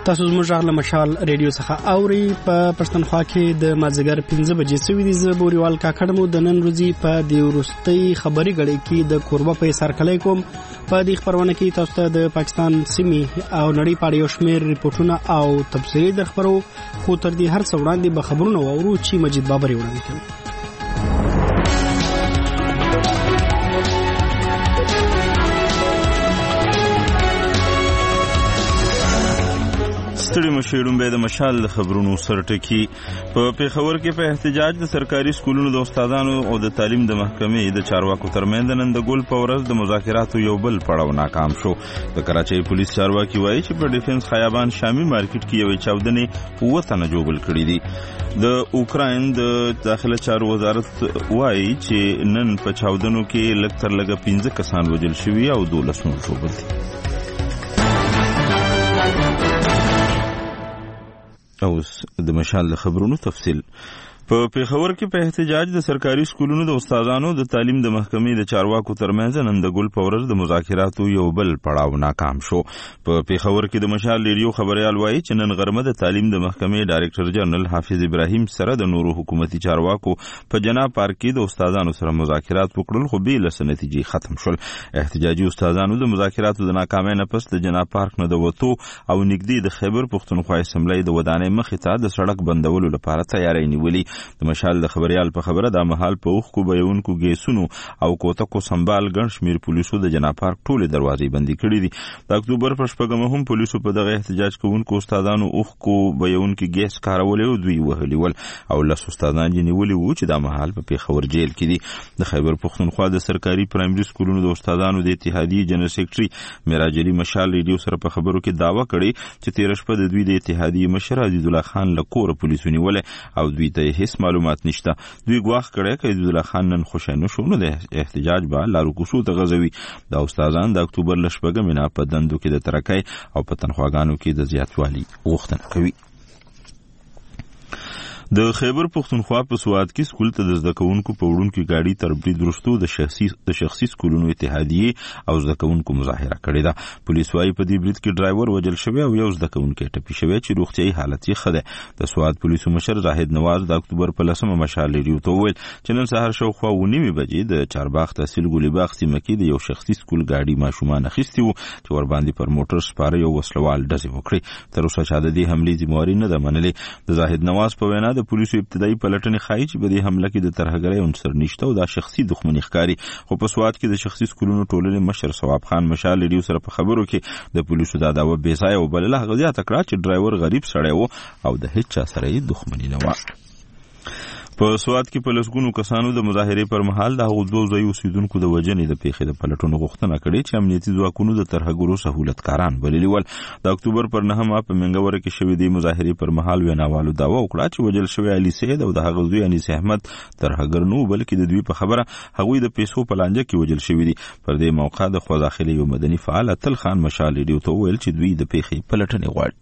تاسو زموږ غږ له مشال ریډیو څخه اوري. په پښتونخوا کې د مازدیګر 5 بجې سوي دي. زه بوريوال کاکړ مو د نن ورځې په دې وروستۍ خبري غړي کې د کوربه په سرکلای کوم. په دې خبرونه کې تاسو ته د پاکستان سیمې او نړۍ په اړه یو شمېر ریپورتونه او تبصرې درخبرو، خو تر دې هر څه وړاندې به خبرونه واورو چې مجید بابر وړاندې کوي. ستړي مشیرون به د مشال خبرونو سرټکی. په پیښور کې په احتجاج د سرکاري سکولونو د استادانو او د تعلیم د محکمې د چارواکو ترمنځ نن د ګل په ورځ د مذاکراتو یو بل پړاو ناکام شو. د کراچۍ پولیس چارواکي وایي چې په ډیفنس خیابان شامي مارکیټ کې یوې چاودنې 7 تنه جوړ کړي دي. د اوکراین د داخله چارو وزارت وایي چې نن په چاودنو کې لږ تر لږه 15 کسان وژل شوي او 12 نور ژوبل دي. اوس د مشال خبرونو تفصیل. په پیښور کې په احتجاج د سرکاري سکولونو د استادانو د تعلیم د محکمې د چارواکو ترمنځ نن د ګل په ورځ د مذاکراتو یو بل پړاو ناکام شو. په پیښور کې د مشال ریډیو خبريال وایي چې نن غرمه د تعلیم د محکمې ډایریکټر جنرال حافظ ابراهیم سره د نورو حکومتي چارواکو په جناب پارک کې د استادانو سره مذاکرات وکړل، خو بې له نتیجې ختم شول. احتجاجي استادانو د مذاکراتو د ناکامۍ نه پس د جناب پارک نه د وتو او نږدې د خیبر پښتونخوا اسمبلی د ودانۍ مخې ته د سړک بندولو لپاره تیاری نیولې. د مشال د خبريال په خبره د محل په اوخ کو بیونکو ګیسونو او کوتکو سنبال ګڼ شمیر پولیسو د جناب پارک ټولې دروازې بندي کړې دي. د اکتوبر پر 8 هم پولیسو په دغه احتجاج کوونکو استادانو اوخ کو بیونکو ګیس کارولې او دوی وهلي ول او لس استادان نیولې وو چې د محل په پیښور جیل کې دي. د خیبر پښتونخوا د سرکاري پرایمري سکولونو د استادانو د اتحادیې جنرال سیکریټري میراج علي مشال ریډیو سره په خبرو کې داوا کړې چې 13 شپه د دوی د اتحادیې مشر عزیز الله خان له کور پولیسو نیول او دوی ته هیڅ معلومات نشته. دوی ګواښ کړی چې عزیز الله خان نن خوشاله شو نو د احتجاج به لارو کوڅو ته غځوي. د استادان د اکتوبر ل 8 نه په دندو کې د ترقۍ او په تنخواګانو کې د زیاتوالي غوښتنه کوي. د خیبر پښتونخوا په سواد کې سکول ته د زدکونکو په وړونکو گاډي تر برید وروسته د شخصي سکولونو اتحادیې او زدکونکو مظاهره کړې ده. پولیس وايي په دې برید کې ډرایور وژل شوی او یو زدکونکو ټپي شوی چې روغتيایي حالت یې ښه ده. د سواد پولیسو مشر زاهد نواز د اکتوبر په 10 مشال ریډیو ته وویل چې نن سهار شاوخوا 9 بجې د چارباغ تحصیل ګلیباغ سیمه کې د یو شخصي سکول گاډي ماشومان اخیستي وو چې ور باندې پر موټر سپاره یو وسلوال ډزې وکړي. تر اوسه چا د دې حملې ذمہواری نه ده منلې. د زاهد نواز په وینا د پولیسو ابتدایي پلټنې ښایي چې په دې حمله کې د ترهګرۍ عنصر نشته او دا شخصي دښمني ښکاري. خو په سواد کې د شخصي سکولونو ټولنې مشر ثواب خان مشال ریډیو سره په خبرو کې د پولیسو دا دعوه بې ځایه وبلله. هغه زیاته کړه چې ډرایور غریب سړی و او د هیڅ چا سره یې دښمني نه وه. په سواد کې په لسګونو کسانو د مظاهرې پر مهال د هغو دوه ځایي اوسیدونکو د وژنې د پیښې د پلټنو غوښتنه کړې چې امنیتي ځواکونو د ترهګرو سهولتکاران بللي ول. د اکتوبر پر 9 په منګوره کې شوې د مظاهرې پر مهال ویناوالو دعوه وکړه چې وژل شوی علي سید او د هغه زوی انیس احمد ترهګر نه بلکې د دوی په خبره هغوی د پیسو په لانجه کې وژل شوي دي. پر دې موقع د خوا داخلي یو مدني فعال تل خان مشال ریډیو ته وویل چې دوی د پیښې پلټنې غواړي.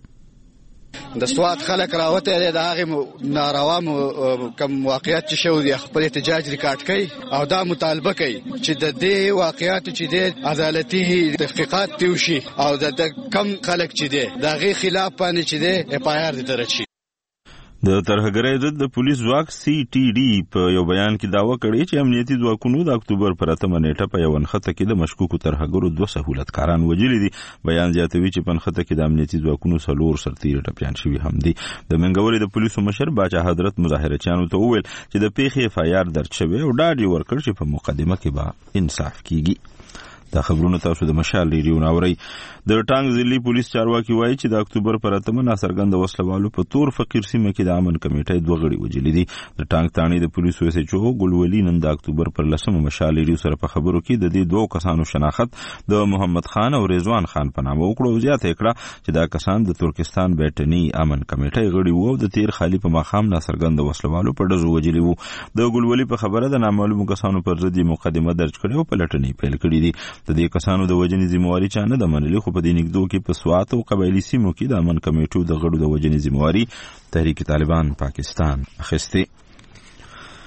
د سواد خلک راوته دي د هغه ناروا کوم واقعیت چې شو دي خپل احتجاج ریکارډ کوي او دا مطالبه کوي چې د دې واقعیت چې د عدالتي تحقیقات توشي او د کم خلک چې دي د غي خلاف باندې چې دي اف آی آر دي ترشي. د ترهګرۍ ضد د پولیس ځواک سی ټي ډي په یو بیان کې دعوه کړې چې امنیتي ځواکونو د اکتوبر پر 8 نیټه په یو نښته کې د مشکوکو ترهګرو 2 سهولتکاران وژلي دي. بیان زیاتوي چې په نښته کې د امنیتي ځواکونو 4 سرتیري ټپیان شوي هم دي. د منګوري د پولیسو مشر باچا حضرت مظاهرچیانو ته وویل چې د پیښې اف آی آر درج شوی او ډاډ یې ورکړ چې په مقدمه کې به انصاف کیږي. دا خبرونه تاسو د مشال ریډیو ناوري. د ټانګ ضلعي پولیس چارواکي وایي چې د اکتوبر پر 8 ناڅرګند وسلوالو په تور فقیر سیمه کې د امن کمیټې 2 غړي وژلي دي. د ټانګ تانی د پولیسو اس ایچ او ګلولي نن د اکتوبر پر 10 مشال ریډیو سره په خبرو کې د دې 2 کسانو شناخت د محمد خان او رضوان خان په نامه وکړو. زیاته کړه چې دا کسان د ترکستان بیٹنی امن کمیټې غړي وو او د تیر خالی په ماخام ناڅرګند وسلوالو په ډزو وژلي وو. د ګلولي په خبره د نامعلومو کسانو پر ضد مقدمه درج کړې او پلټنې پیل کړې دي. د دې کسانو د وژنې ذمہواری چا نه ده منلې، خو په دې نږدو کې په سوات او قبایلي سیمو کې د امن کمیټو د غړو د وژنې ذمہواری تحریک طالبان پاکستان اخیستې.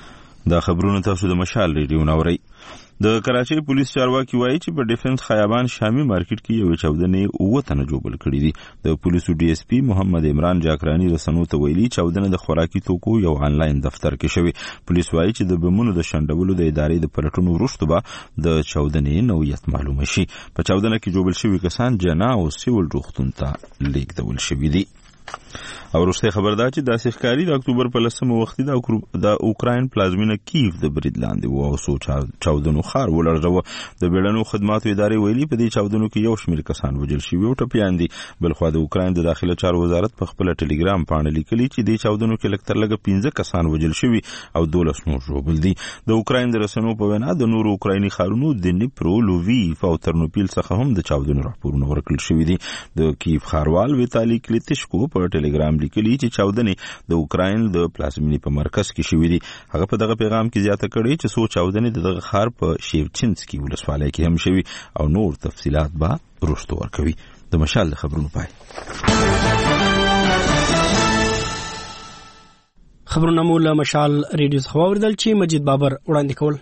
دا خبرونه تاسو د مشال ریډیو نوري. د کراچۍ پولیس چارواکي وایي چې په ډیفنس خیابان شامی مارکیټ کې یو چاودنې 9 تنه جوړ کړي دي. د پولیسو ډي اس پی محمد عمران جاکرانی رسنو ته ویلي چاودنه د خوراکي توکو یو آنلاین دفتر کې شوی. پولیس وایي چې د بمونو د شنډولو د ادارې د پلټونو وروسته به د چاودنې نوعیت معلومه شي. په چاودنه کې جوړ شوي کسان جنا او سیول روغتون ته لیږدول شوي دي. او وروسته خبر دا چې د ښکاری د اکتوبر په 10 وخت د اوکراین پلازمینه کیف د برید لاندې و او سو چاودنو خار ولړزو. د بیړنو خدماتو ادارې ویلي په دې چاودنو کې یو شمېر کسان وژل شوي او ټپیان دي. بلخو د اوکراین د داخله چارو وزارت په خپل ټلګرام باندې لیکلي چې د چاودنو کې لکتر لګ 15 کسان وژل شوي او 12 نور ژوبل دي. د اوکراین د رسنیو په وینا د نورو اوکرایني ښارونو د نیپرو، لوویف او ترنوپیل څخه هم د چاودنو راپورونه ورکړل شوي دي. د کیف ښاروال ویتالي کلیتشکو په ټلګرام لیکلي چې چاودنې د اوکراین د پلازمینې په مرکز کې شوې دي. هغه په دغه پیغام کې زیاته کړې چې څو چاودنې د دغه ښار په شیوچینسکي ولسوالۍ کې هم شوي او نور تفصیلات به وروسته ورکوي. د مشال د خبرونو پای. خبرونه مو له مشال ریډیو څخه واوریدل چې مجید بابر وړاندې کول.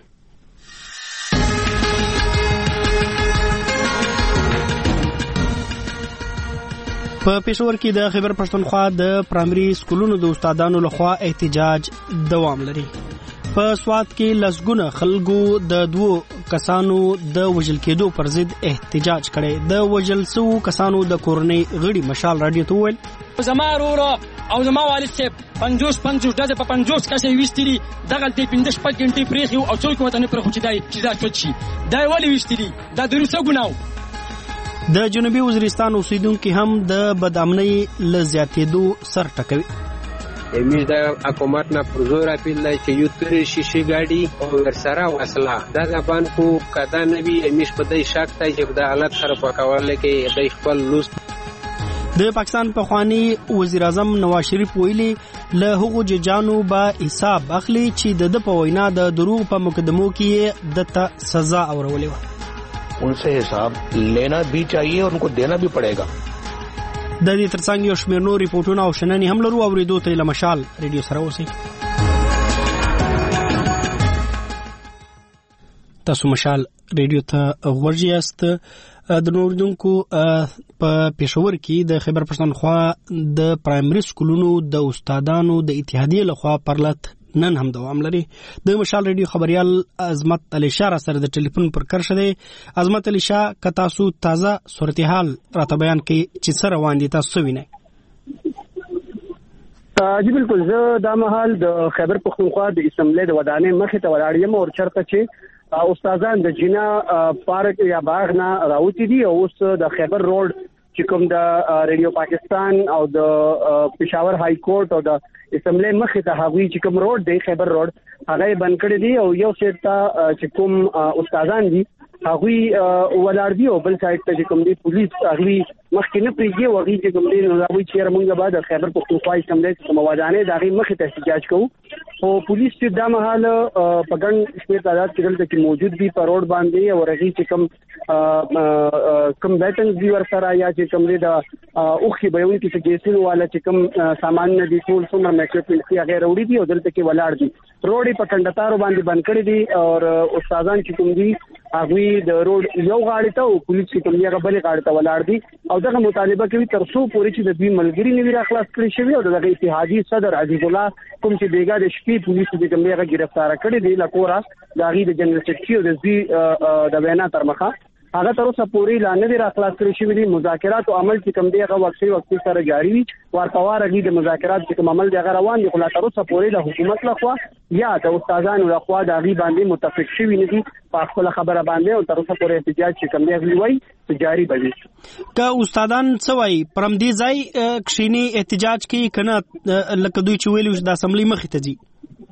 په پېښور کې د خیبر پښتونخوا د پرایمري سکولونو د استادانو لخوا احتجاج دوام لري. په سوات کې لسګونه خلکو د 2 کسانو د وژل کېدو پر ضد احتجاج کړي. د وژل شو کسانو د کورنۍ غړي مشال رادیو ته ویل زما ورو او زما والد صاحب 50 دغه په 50 کسه وستري دغه د 15 غنټې پریخي او څوک وته نه پرخو چې دای چې دا څه شي دا ولی وستري دا دروسه ګناو. د جنوبي وزیرستان اوسیدونکو هم د بدامنۍ له زیاتېدو سر ټکوي. امیش د حکومت نه پرزور اپیل دی چې یو تر شیشې گاډي او ورسره وسله دا ځبان کو کدا نبی امیش په دې شک ته چې د حالت خراب کول کې د خپل لوس. د پاکستان پخوانی وزیر اعظم نواز شریف ویلي له هغو ججانو به حساب اخلي چې د په وینا د دروغ په مقدمو کې دته سزا اورولې و. उनसे हिसाब लेना भी चाहिए और उनको देना भी पड़ेगा. د دې ترڅنګ یو شمېر نور ریپورتونه او شننې هم لرو. اوریدو ته له مشال ریډیو سره اوسئ. تاسو مشال ریډیو ته غوږ یاست. د نوردونکو په پېښور کې د خیبر پښتونخوا د پرایمري سکولونو د استادانو د اتحادیې لخوا پرلط نن هم دوام لري. د مشال ریډیو خبريال عظمت علي شاه سره د ټلیفون پر کرښه دی. عظمت علي شاه که تاسو تازه صورتحال راته بیان کړئ چې څه روان دي تاسو وینئ. جی بالکل زه دا مهال د خیبر پښتونخوا د اسمبلی د ودانۍ مخې ته ولاړ یم او چرته چې استادان د جنا پارک یا باغ نه راوتی دي او اوس د خیبر روډ چې کوم د ریډیو پاکستان او د پېښور های کورټ او د اسمبلی مخې ته هغوی چې کوم روډ دی خیبر روډ هغه بند کړی دی او یو سایډ ته چې کوم استادان دي هغوی ولاړ دي او بل سایډ ته چې کوم دی پولیس هغوی مخکې نه پرېږدي او هغوی چې کوم دی نو هغوی چېرې موږ به د خیبر پښتونخوا اسمبلی کومه ودانۍ د هغې مخې ته احتجاج کوو. خو پولیس چې دا مهال په ګڼ شمېر تعداد کې دلته کې موجود دي په روډ باندې او هغوی چې کوم بیټنز دي ورسره یا چې کوم دی د اوښکې بهوونکي چې ګیسونو والا چې کوم سامان نه دي ټول څومره میکروفونس دي هغې راوړي دي او دلته کې ولاړ دي. روډ یې په کنډتارو باندې بند کړی دي او استادان چې کوم دي هغوی د روډ یو غاړې ته او پولیس چې کوم دی هغه بلې غاړې ته ولاړ دي او دغه مطالبه کوي تر څو پورې چې د دوی ملګري نه وي راخلاص کړي شوي او دغه اتحادي صدر عزیز الله کوم چې بیګا د شپې پولیسو چې کوم دی هغه ګرفتاره کړي دي له کوره د هغې د جنرال سیکرټري او د دوی د وینا تر مخه هغه تر اوسه پورې لا نه دي راخلاص کړي شوي دي. مذاکرات او عمل چې کوم دی هغه وقتي سره جاري وي. ورپوار هغې د مذاکرات چې کوم عمل دی هغه روان دي خو لا تر اوسه پورې د حکومت لخوا یا د استادانو لخوا د هغې باندې متفق شوي نه دي په خپله خبره باندې او تر اوسه پورې احتجاج چې کوم دی هغوی وایي چې جاري به وي. که استادان څه وایي پر همدې ځای کښېني احتجاج کوي که نه لکه دوی چې ویلي وو چې د اسمبلۍ مخې ته ځي؟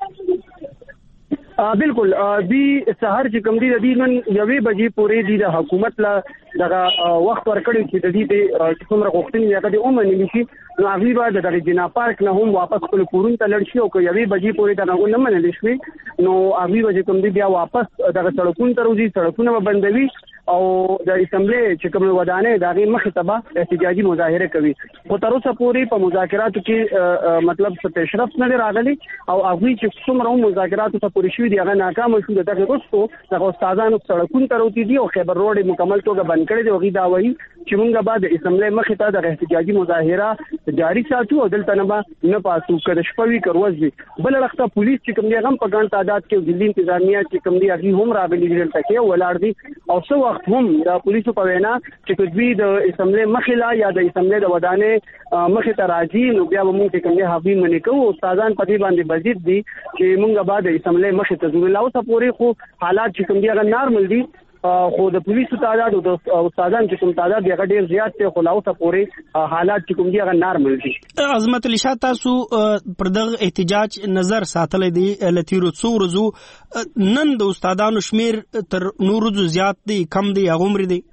بالکل دی سهار چې کوم دی د دې نن 1 بجې پورې دی د حکومت له دغه وخت ورکړی چې د دې څومره غوښتنې هغه د ومنلې شي نو هغوی به د دغه جنا پارک نه هم واپس خپلو کورونو ته لاړ شي او که 1 بجې پورې دغه نه منلې شوې نو هغوی به چې کوم دی بیا واپس دغه سړکونو ته راوځي سړکونه به بندوي او د اسمبلی چې کوم ودانې د هغه مخې ته به احتجاجي مظاهره کوي. خو تر اوسه پورې په مذاکراتو کې مطلب څه پیشرفت نه راغلی او هغه چې څومره مذاکراتو ته پورې شوي دي هغه ناکام شو. دغه وروسته د استادانو سړکونو ته راوتی دي او خیبر روډ مکمل توګه بند کړی دی. هغه دا وایي چې موږ بعد اسمبلی مخې ته د احتجاجي مظاهره جاری ساتو او دلته نه پاسو کده شپوي کروځي. بل وخت پولیس چې کوم دی غم په ګڼ تعداد کې دلی انتظامیه چې کوم دی هغه هم راغلي دي دلته کې ولاړ دي او څو وخت هم د پولیسو په وینا چې کوي د اسمبلی مخې لا یا د اسمبلی د ودانې مخې ته راځي نو بیا موږ چې کوم دی هغه منې کوو. استادان په دې باندې بزید دي چې موږ بعد اسمبلی مخې ته ځو. لا اوسه پورې خو حالات چې کوم دی هغه نارمل دي خو د پولیسو تعداد او د استادانو چې کوم تعداد دی هغه ډیر زیات دی. خو لا اوسه پورې حالات چې کوم دی هغه نارمل دي. عظمت علي شاه تاسو پر دغه احتجاج نظر ساتلی دی لتیرو څو ورځو نن د استادانو شمیر تر نورو زیات دی کم دی هغومره دی؟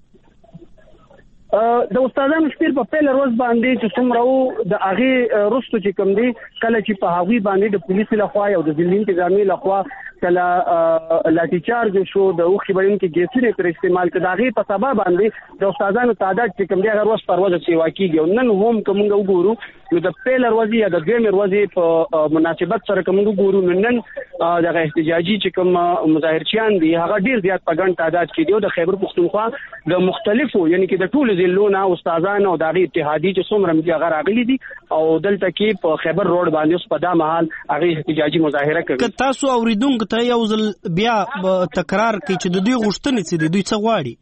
د استادانو شمیر په پیل ورځ باندې چې څومره د هغه رستو چې کوم دی کله چې په هغه باندې د پولیسو لخوا او د ځلین انتظامی لخوا کله لاټي چارج شو د اوخي باندې کې ګیسونه پر استعمال کړه. هغه په سبب باندې د استادانو تعداد چې کوم دی هغه ورځ پر ورځ سیوا کیږي. نن هم کوم وګورو نو د پیل ورځ یا د دویم ورځ په مناسبت سره کوم وګورو نن د احتجاجي چې کوم مظاهرچیان دي هغه ډیر زیات په ګڼ تعداد کې دي. د خیبر پښتونخوا د مختلفو یعنی کې د ټولو ضلعونو استادانو او د اتحادیې چې څومره ملي هغه راغلي دي او دلته کې په خیبر روډ باندې اوس په دا مهال هغه احتجاجي مظاهره کوي. که تاسو اوریدونکو ته یو ځل بیا تکرار کوي چې د دوی غوښتنې څه دي، دوی څه غواړي؟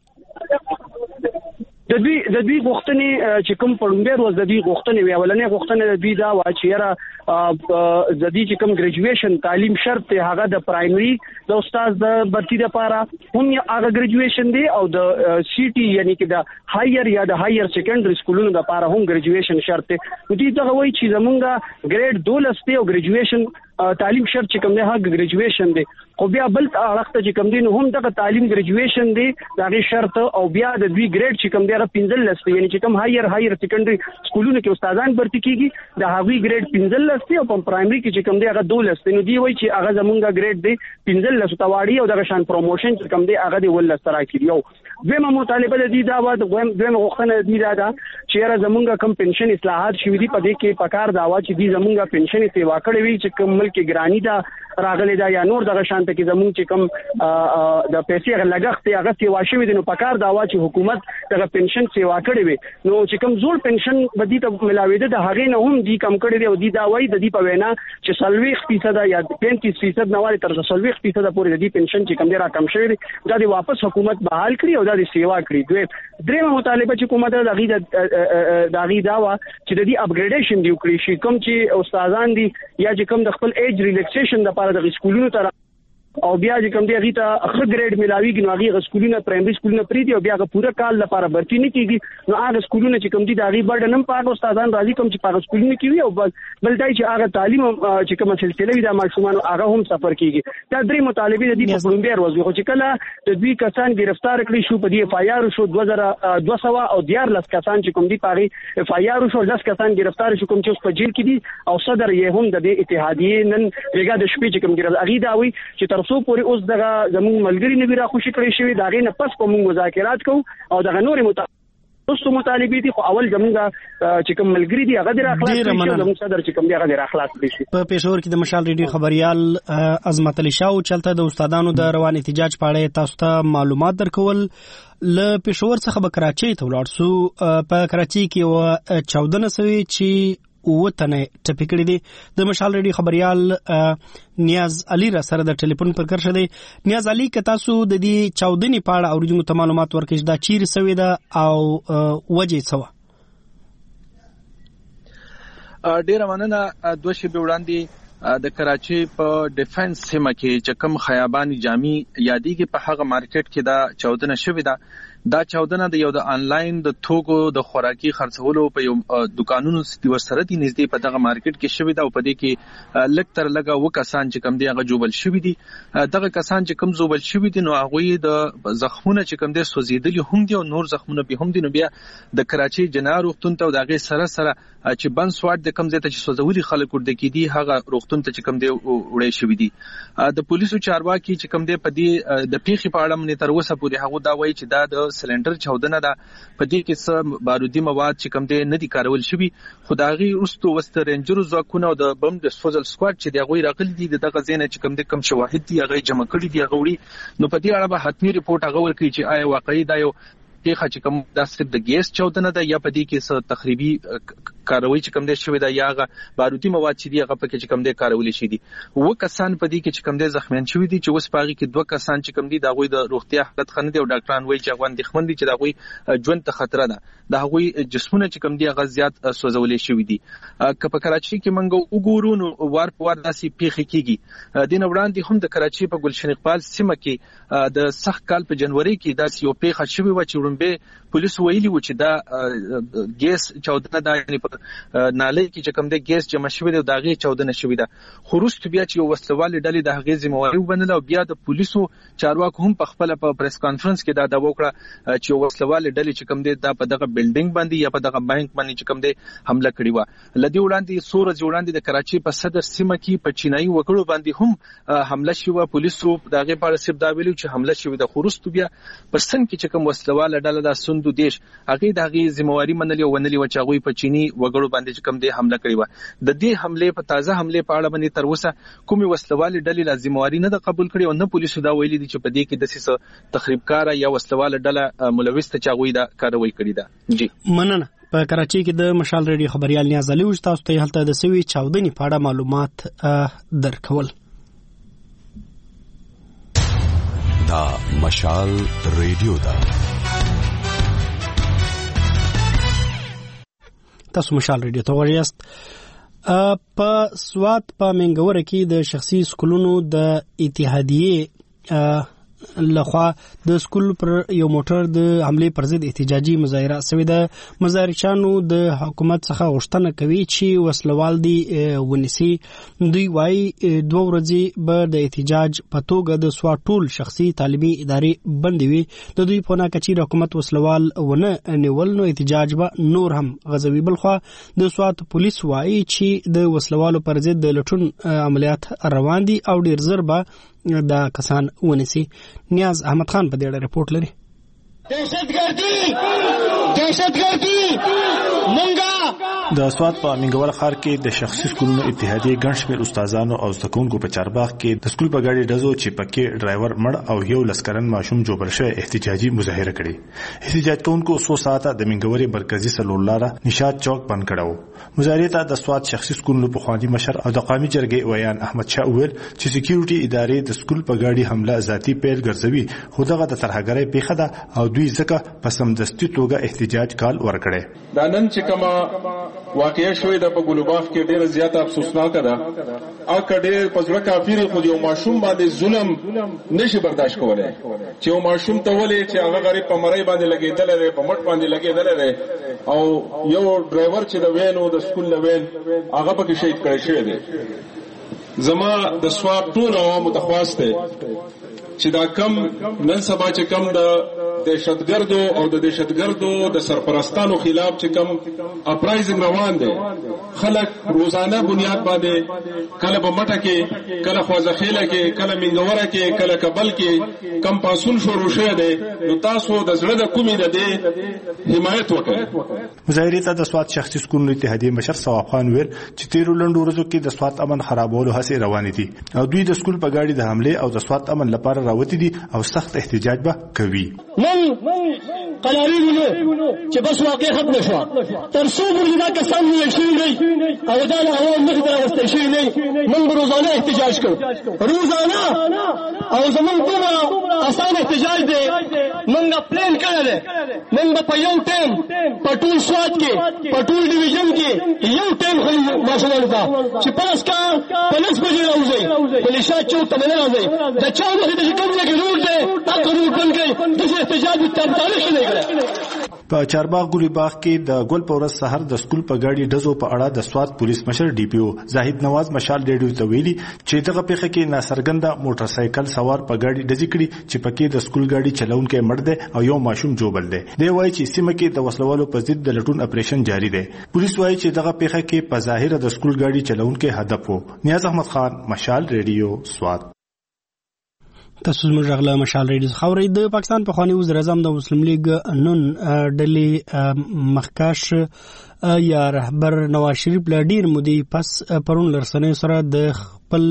د دوی غوښتنې چې کوم پړومبه روز د دوی غوښتنې وی اولنې غوښتنې د دوی دا و چې یاره د دې چې کوم ګریجویشن تعلیم شرط ته هغه د پرایمري د استاد د برتی لپاره هم هغه ګریجویشن دی او د سی ټي یعنی کې د هایر یا د هایر سیکنډري سکولونو لپاره هم ګریجویشن شرط دی. دوی دا وایي چې زمونږ ګریډ 12 دی او ګریجویشن تعلیم شرط چې کوم دی هغه ګریجویشن دی. خو بیا بل اړخته چې کوم دی نو هم دغه تعلیم ګریجویشن دی دغه شرط او بیا د دوی ګریډ چې کوم دی هغه 15 دی. یعنی چې کوم هایر سیکنډري سکولونو کې استادان برتی کیږي د هغوی ګریډ 15 دی او په پرایمري کې چې کوم دی هغه 12 دی. نو دی وایي چې هغه زمونږ ګریډ دی 15 تواړي او دغه شان پروموشن چې کوم دی هغه دی ول سره کیږي. دویمه مطالبه د دې دا و دویمه غوښتنه د دې دا چې را زمونږ کم پنشن اصلاحات شوې دي په دې کې پکار دا و چې دې زمونږ پنشن سیوا کړې وي چې کوم ملک ګرانی دا راغلي دا یا نور دغه شانته کې زمونږ چې کوم د پیسې لګښت هغه سیوا شوې دي نو پکار دا و چې حکومت دغه پنشن سیوا کړې وي. نو چې کوم زول پنشن بدی ته ملاوي ده د هغه نه هم دې کم کړې دی او دې دا وایي د دې په وینا چې 40% یا 35% نواري تر 40% پورې د دې پنشن چې کوم دی را کم شوی دی دا د واپس حکومت بحال کړي او دا د سیوا کړي. درېمه مطالبه چې حکومت د غي دا و چې د دې اپګریډیشن دی وکړي شي کوم چې استادان دي یا چې کوم د خپل ایج ریلیکسیشن لپاره د سکولونو ته او بیا چې کوم دی هغه ته ښه ګریډ ملاويږي نو هغه سکولونه پرایمري سکولونه پریدي او بیا هغه پوره کال لپاره برتی نه کیږي. نو هغه سکولونه چې کوم دي د هغه برډن هم پاک استادان راځي کوم چې پاک سکولونه کوي او بل دای چې هغه تعلیم چې کوم سلسله وي د ماشومان هغه هم سفر کیږي. دا درې مطالبه دي په پړومبه ورځ خو چې کله د دوی کسان گرفتار کړي شو په دې اف آی آر شو 2200 او 14 کسان چې کوم دي پاره اف آی آر شو 10 کسان گرفتار شو کوم چې په جیل کې دي او صدر یې هم د اتحادیې نن رګا د شپې چې کوم ګرفتار هغه دا وي چې تر څو پورې اوس دغه زموږ ملګری نه را خوشی کړی شوی دا غي نه پس په موږ مذاکرات کوو او دغه نور مطالبه دي خو اول زموږ چې کوم ملګری دي هغه د اخلاص شي زموږ صدر چې کوم دی هغه د اخلاص شي. په پېښور کې د مشال ریډیو خبريال عظمت علي شاه چلته د استادانو د روان احتجاج په اړه تاسو ته معلومات درکول. ل پېښور څخه به کراچۍ ته ولاړ سو. په کراچۍ کې 14 سوي چې وطن ټپی کړی دی. د مشال ریډیو خبريال نیاز علي را سره د ټلیفون پر کرشه دی. نیاز علي که تاسو د دې چاودنې په اړه اوریدونکو ته معلومات ورکړئ دا چیرې سوې ده او وجې څه وه؟ ډیره مننه. 2 شپې وړاندې د کراچۍ په ډیفنس سیمه کې چې کوم خیابان جامع یادېږي په هغه مارکیټ کې دا چاودنه شوې ده دا چاودنه د یو د انلاین د توکو د خوراکي خرڅولو په یو دکانونو ورسره دي نږدې په دغه مارکیټ کې شوی دا او په دې کې لږ تر لږه وکسان چې کم دي هغه جوبل شوی دي. دغه کسان چې کم جوبل شوی دي نو هغه د زخمونه چې کم دي سوزیدلی هم دي او نور زخمونه به هم دي. نو بیا د کراچي جنرال روغتون ته دغه سره چې بن سواد د کم ځای ته چې سوزولي خلک ورته کې دي هغه روغتون ته چې کم دی وړي شوی دي. د پولیسو چارواکي چې کم دی په دې د پیښې په اړه مونږ تر اوسه پورې هغه دا وایي چې دا د سلندر چاودنه ده په دې کې څه بارودي مواد چې کم دی نه دي کارول شوی. خدایي رستو وست رینجر زوکونه او د بم ډسپوزل سکواډ چې دی غوي راغلي دي دغه ځای نه چې کم دی کم شواهد دي هغه جمع کړي دي هغه وړي. نو په دې اړه به حتمی ریپورت هغه ورکړي چې آیا واقعي دا یو پیښه چې کوم د صرف د ګیس چاودنه ده یا په دې کې څه تخریبي کاروي چې کوم دې شوی دا یا بارودي مواد چې دی هغه پکې چې کوم دې کارول شي دي. و کسان په دې کې چې کوم دې زخمیان شوی دي چې اوس پاغي کې دوه کسان چې کوم دي دا غوي د روغتیا حالت خنه دي او ډاکټران وایي چې غوان دي خمن دي چې دا غوي ژوند ته خطر ده. دا غوي جسمونه چې کوم دي هغه زیات سوځولې شوی دي. که په کراچي کې منګو وګورو نو وار په وار داسې پیښې کیږي. دین وړاندې هم د کراچي په ګلشن اقبال سیمه کې د سخت کال په جنوري کې داسې یو پیښه شوی و چې ورنبه پولیس ویلي و چې دا ګیس چاودنه ده یعنی په نالۍ کې چې کوم د ګیس جمع شوی دی دا غي چاودنه شوی ده. خو وروسته بیا چې وسلوال ډلې د هغې ذمہواری وبنله او بیا د پولیسو چارواکو هم په خپل په پریس کانفرنس کې دا وکړه چې وسلوال ډلې چې کوم دی دا په دغه بلډینګ باندې یا په دغه بانک باندې چې کوم دی حمله کړې و. لدی وړاندې سورج وړاندې د کراچي په صدر سیمه کې په چینایي وګړو باندې هم حمله شوه. پولیسو دغه په اړه سب دا ویلو چې حمله شوه د خورستو بیا پرسن کې چې کوم وسلوال ډله د سندو دیش هغه دغه ذمہواری منلې او ونلې و چې هغه په چینی وګړو باندې کوم دی حمله کړې و. د دې حمله په تازه حمله په اړه باندې تر اوسه کومي وسلوال ډلې لا ذمہواری نه قبول کړې او نه پولیسو دا ویلي دي چې په دې کې د سیسه تخریبکار یا وسلوال ډله ملوث ته چاغوي دا کاروي کړې ده. جی مننه. په کراچي کې د مشال ریډیو خبريال نیاز علي وشت تاسو ته هلته د سوي چاودنې په اړه معلومات درکول. دا مشال ریډیو دا تاسو مشال ریډیو ته وایاست. په سوات په منګوره کې د شخصي سکولونو د اتحادیه لخوا د سکول پر یو موټر د حمله پر ضد احتجاجي مظاهره سوي ده. مظاهرچیانو د حکومت څخه غوښتنه کوي چې وسلوال دي ونیسي. دوی وايي 2 ورځې به د احتجاج په توګه د سوات ټول شخصي تعلیمي ادارې بند وي. د دوی په ناکچیر حکومت وسلوال ونه نیول نو احتجاج به نور هم غزوي. بلخوا د سوات پولیس وايي چې د وسلوالو پر ضد د لټون عملیات روان دي او ډیر زر به دا کسان ونیسي. نیاز احمد خان په دې اړه رپورټ لري. د سوات په منګور ښار کې د شخصي سکولونو اتحادیه ګڼ شمېر استادانو او زده کوونکو په چارباغ کې د سکول په ګاډي ډزو چې پکې ډرایور مړ او یو لسکرن ماشوم جوړ شوی احتجاجي مظاهره کړې. احتجاج کوونکو 100 ساعته د منګورې مرکزی سلول لاره نشاط چوک بند کړو. مظاهره ته د سوات شخصي سکولونو په خواني مشر او د قومي جرګې ویان احمد شاه ویل چې سکیورټي ادارې د سکول په ګاډي حمله ذاتی پیل ګرځوي خو دغه د ترهګرۍ پیښه ده او دوی ځکه په سمدستي توګه احتجاج کال ورکړي. دا نن چې کومه واقعیا شوې ده په ګلوباف کې ډېر زیات افسوسناک ده. اګه ډېر پزړه کافر خو یو ماشوم باندې ظلم نشي برداشت کولای چې یو ماشوم ته ولې چې هغه غریب په مړی باندې لګیدل لري په مټ باندې لګیدل لري او یو ډرایور چې د وینو د سکول لوین هغه پکې شهید کړی شوی دی. زما د سواب ټول عوامو ته خواسته چې دا کم نن سبا چې کم د دهشتګردو او د دهشتګردو د سرپرستانو خلاف چې کم اپرایزنګ روان دي خلک روزانه بنیاد باندې کله په مټه کې کله خوازخیله کې کله منګوره کې کله کابل کې کم پاسون شروع شوه دي نو تاسو د زړه د کومې د دې حمایت وکړئ. مظاهره ته د سوات شخصي سکولونو اتحادیه مشر ثواب خان ویل چې 13 لنډو ورځو کې د سوات امن خرابولو هڅې روانې دي او دوی د سکول په ګاډي د حمله او د سوات امن لپاره راوتی دي او سخت احتجاج به کوي. قراري ونه چې بس واقع ختم شو تر څو موږ دا کسان ویل شي نه او دا له عوام نه درواستل شي نه موږ روزانه احتجاج کوو روزانه او زمون دومره آسان احتجاج دی موږ پلان کړل موږ په یو ټیم په ټول سوات کې په ټول ډیویژن کې یو ټیم خو ماشومان ته چې پاس کا پولیس بجې راوځي پولیس چوک ته نه راځي دا چا وخت چې کوم ځای کې روډ دی تاسو روډ بند کړئ د احتجاج 43 شنه کړه. په چارباغ ګلي باغ کې د ګل په ورځ سحر د سکول په ګاډي ډزو په اړه د سوات پولیس مشر ډي پی او زاهد نواز مشال ریډیو ته ویلي چې دغه پیښه کې ناڅرګنده موټر سایکل سوار په ګاډي ډزې کړي چې پکې د سکول ګاډي چلونکی مړ دی او یو ماشوم جوبل دی. دی وایي چې سیمه کې د وسلوالو په ضد د لټون اپریشن جاری دی. پولیس وایي چې دغه پیښه کې په ظاهر د سکول ګاډي چلونکی هدف وو. نیاز احمد خان مشال ریډیو سوات. تاسو زموږ غلا مشال ریډیو خبرې. د پاکستان په خواني وزیر اعظم د مسلم لیگ نن ډلې مخکاش یا رهبر نواز شریف له ډیر مودې پس پرون لرسنې سره د خپل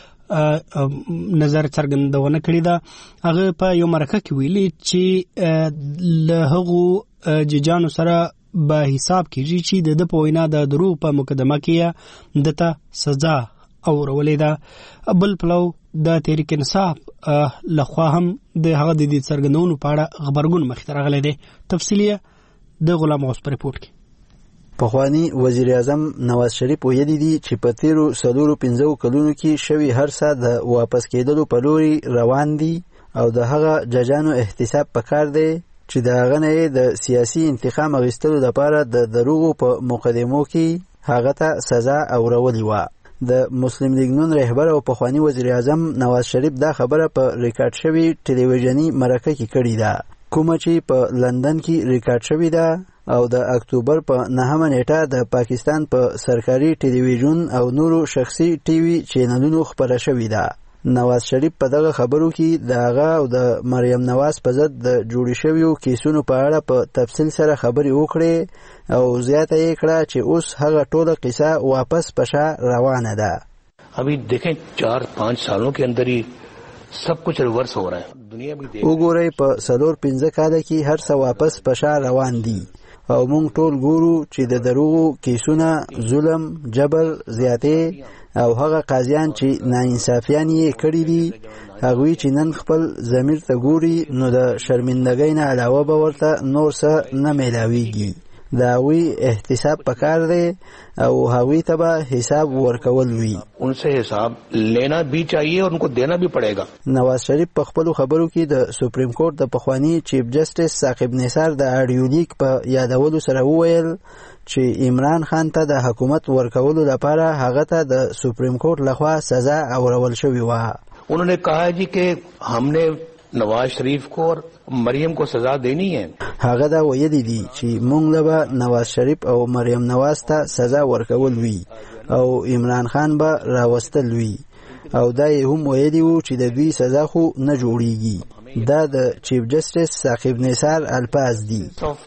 نظر څرګندونه کړې ده. هغه په یو مرکه کې ویلي چې له هغو ججانو سره به حساب کیږي چې د په وینا د دروغ په مقدمه کې دته سزا اورولې ده. بل پلو د تحریک انصاف لخوا هم د هغه د دې څرګندونو په اړه خبرګون مخې ته راغلی دی. تفصیلی د غلام اوس په ریپورت کې. پخوانی وزیر اعظم نواز شریف ویلي دي چې په تیرو 4-5 کلونو کې شوی هر څه د واپس کېدلو په لوري روان دي او د هغه ججانو احتساب پکار دی چې د هغه نه د سیاسي انتقام اخیستلو لپاره د دروغو په مقدمو کې هغه ته سزا اورولې وه. د مسلم لیگ نون رهبر او پخوانی وزیر اعظم نواز شریف دا خبره په ریکارډ شوی ټلویزیونی مرکه کې کړې ده، کومه چې په لندن کې ریکارډ شوی ده او د اکتوبر په 9 نیټه د پاکستان په سرکاري ټلویزیون او نورو شخصي ټي وي چینلونو خبره شوی ده. نواز شریف په دغه خبرو کې د هغه او د مریم نواز په ضد د جوړې شویو کیسونو په اړه په تفصیل سره خبرې وکړې او زیاته یې کړه چې اوس هغه ټوله قصه واپس په شا روانه ده. ابھی دیکھیں 4-5 سالوں کے اندر ہی سب کچھ ریورس ہو رہا ہے. دنیا بھی وګورئ په 4-5 کال کې هر څه واپس په شا روان دي او مونږ ټول ګورو چې د دروغو کیسونه، ظلم، جبر، زیاتې او هغه قاضیان چې ناانصافیان یې کړي دي هغوی چې نن خپل ضمیر ته ګوري نو د شرمندګۍ نه علاوه به ورته نور څه نه میلاویږي. د هغوی احتساب پکار دی او هغوی ته به حساب ورکول وي. ان سے حساب لینا بھی چاہیے اور ان کو دینا بھی پڑے گا. نواز شریف په خپلو خبرو کې د سپریم کورټ د پخوانی چیف جسټس ثاقب نثار د اډیو لیک په یادولو سره وویل چې عمران خان ته د حکومت ورکولو لپاره هغه ته د سپریم کورټ لخوا سزا اورول شوې وه. انہوں نے کہا جی کہ ہم نے نواز شریف کو اور مریم کو سزا دینی ہے. هغه دا ویلي دي چې مونږ له نواز شریف او مریم نواز ته سزا ورکول وي او عمران خان به راوستل وي او دا یې هم ویلي وو چې د دوی سزا خو نه جوړیږي. دا د چیف جسټس ثاقب نثار الفاظ دي.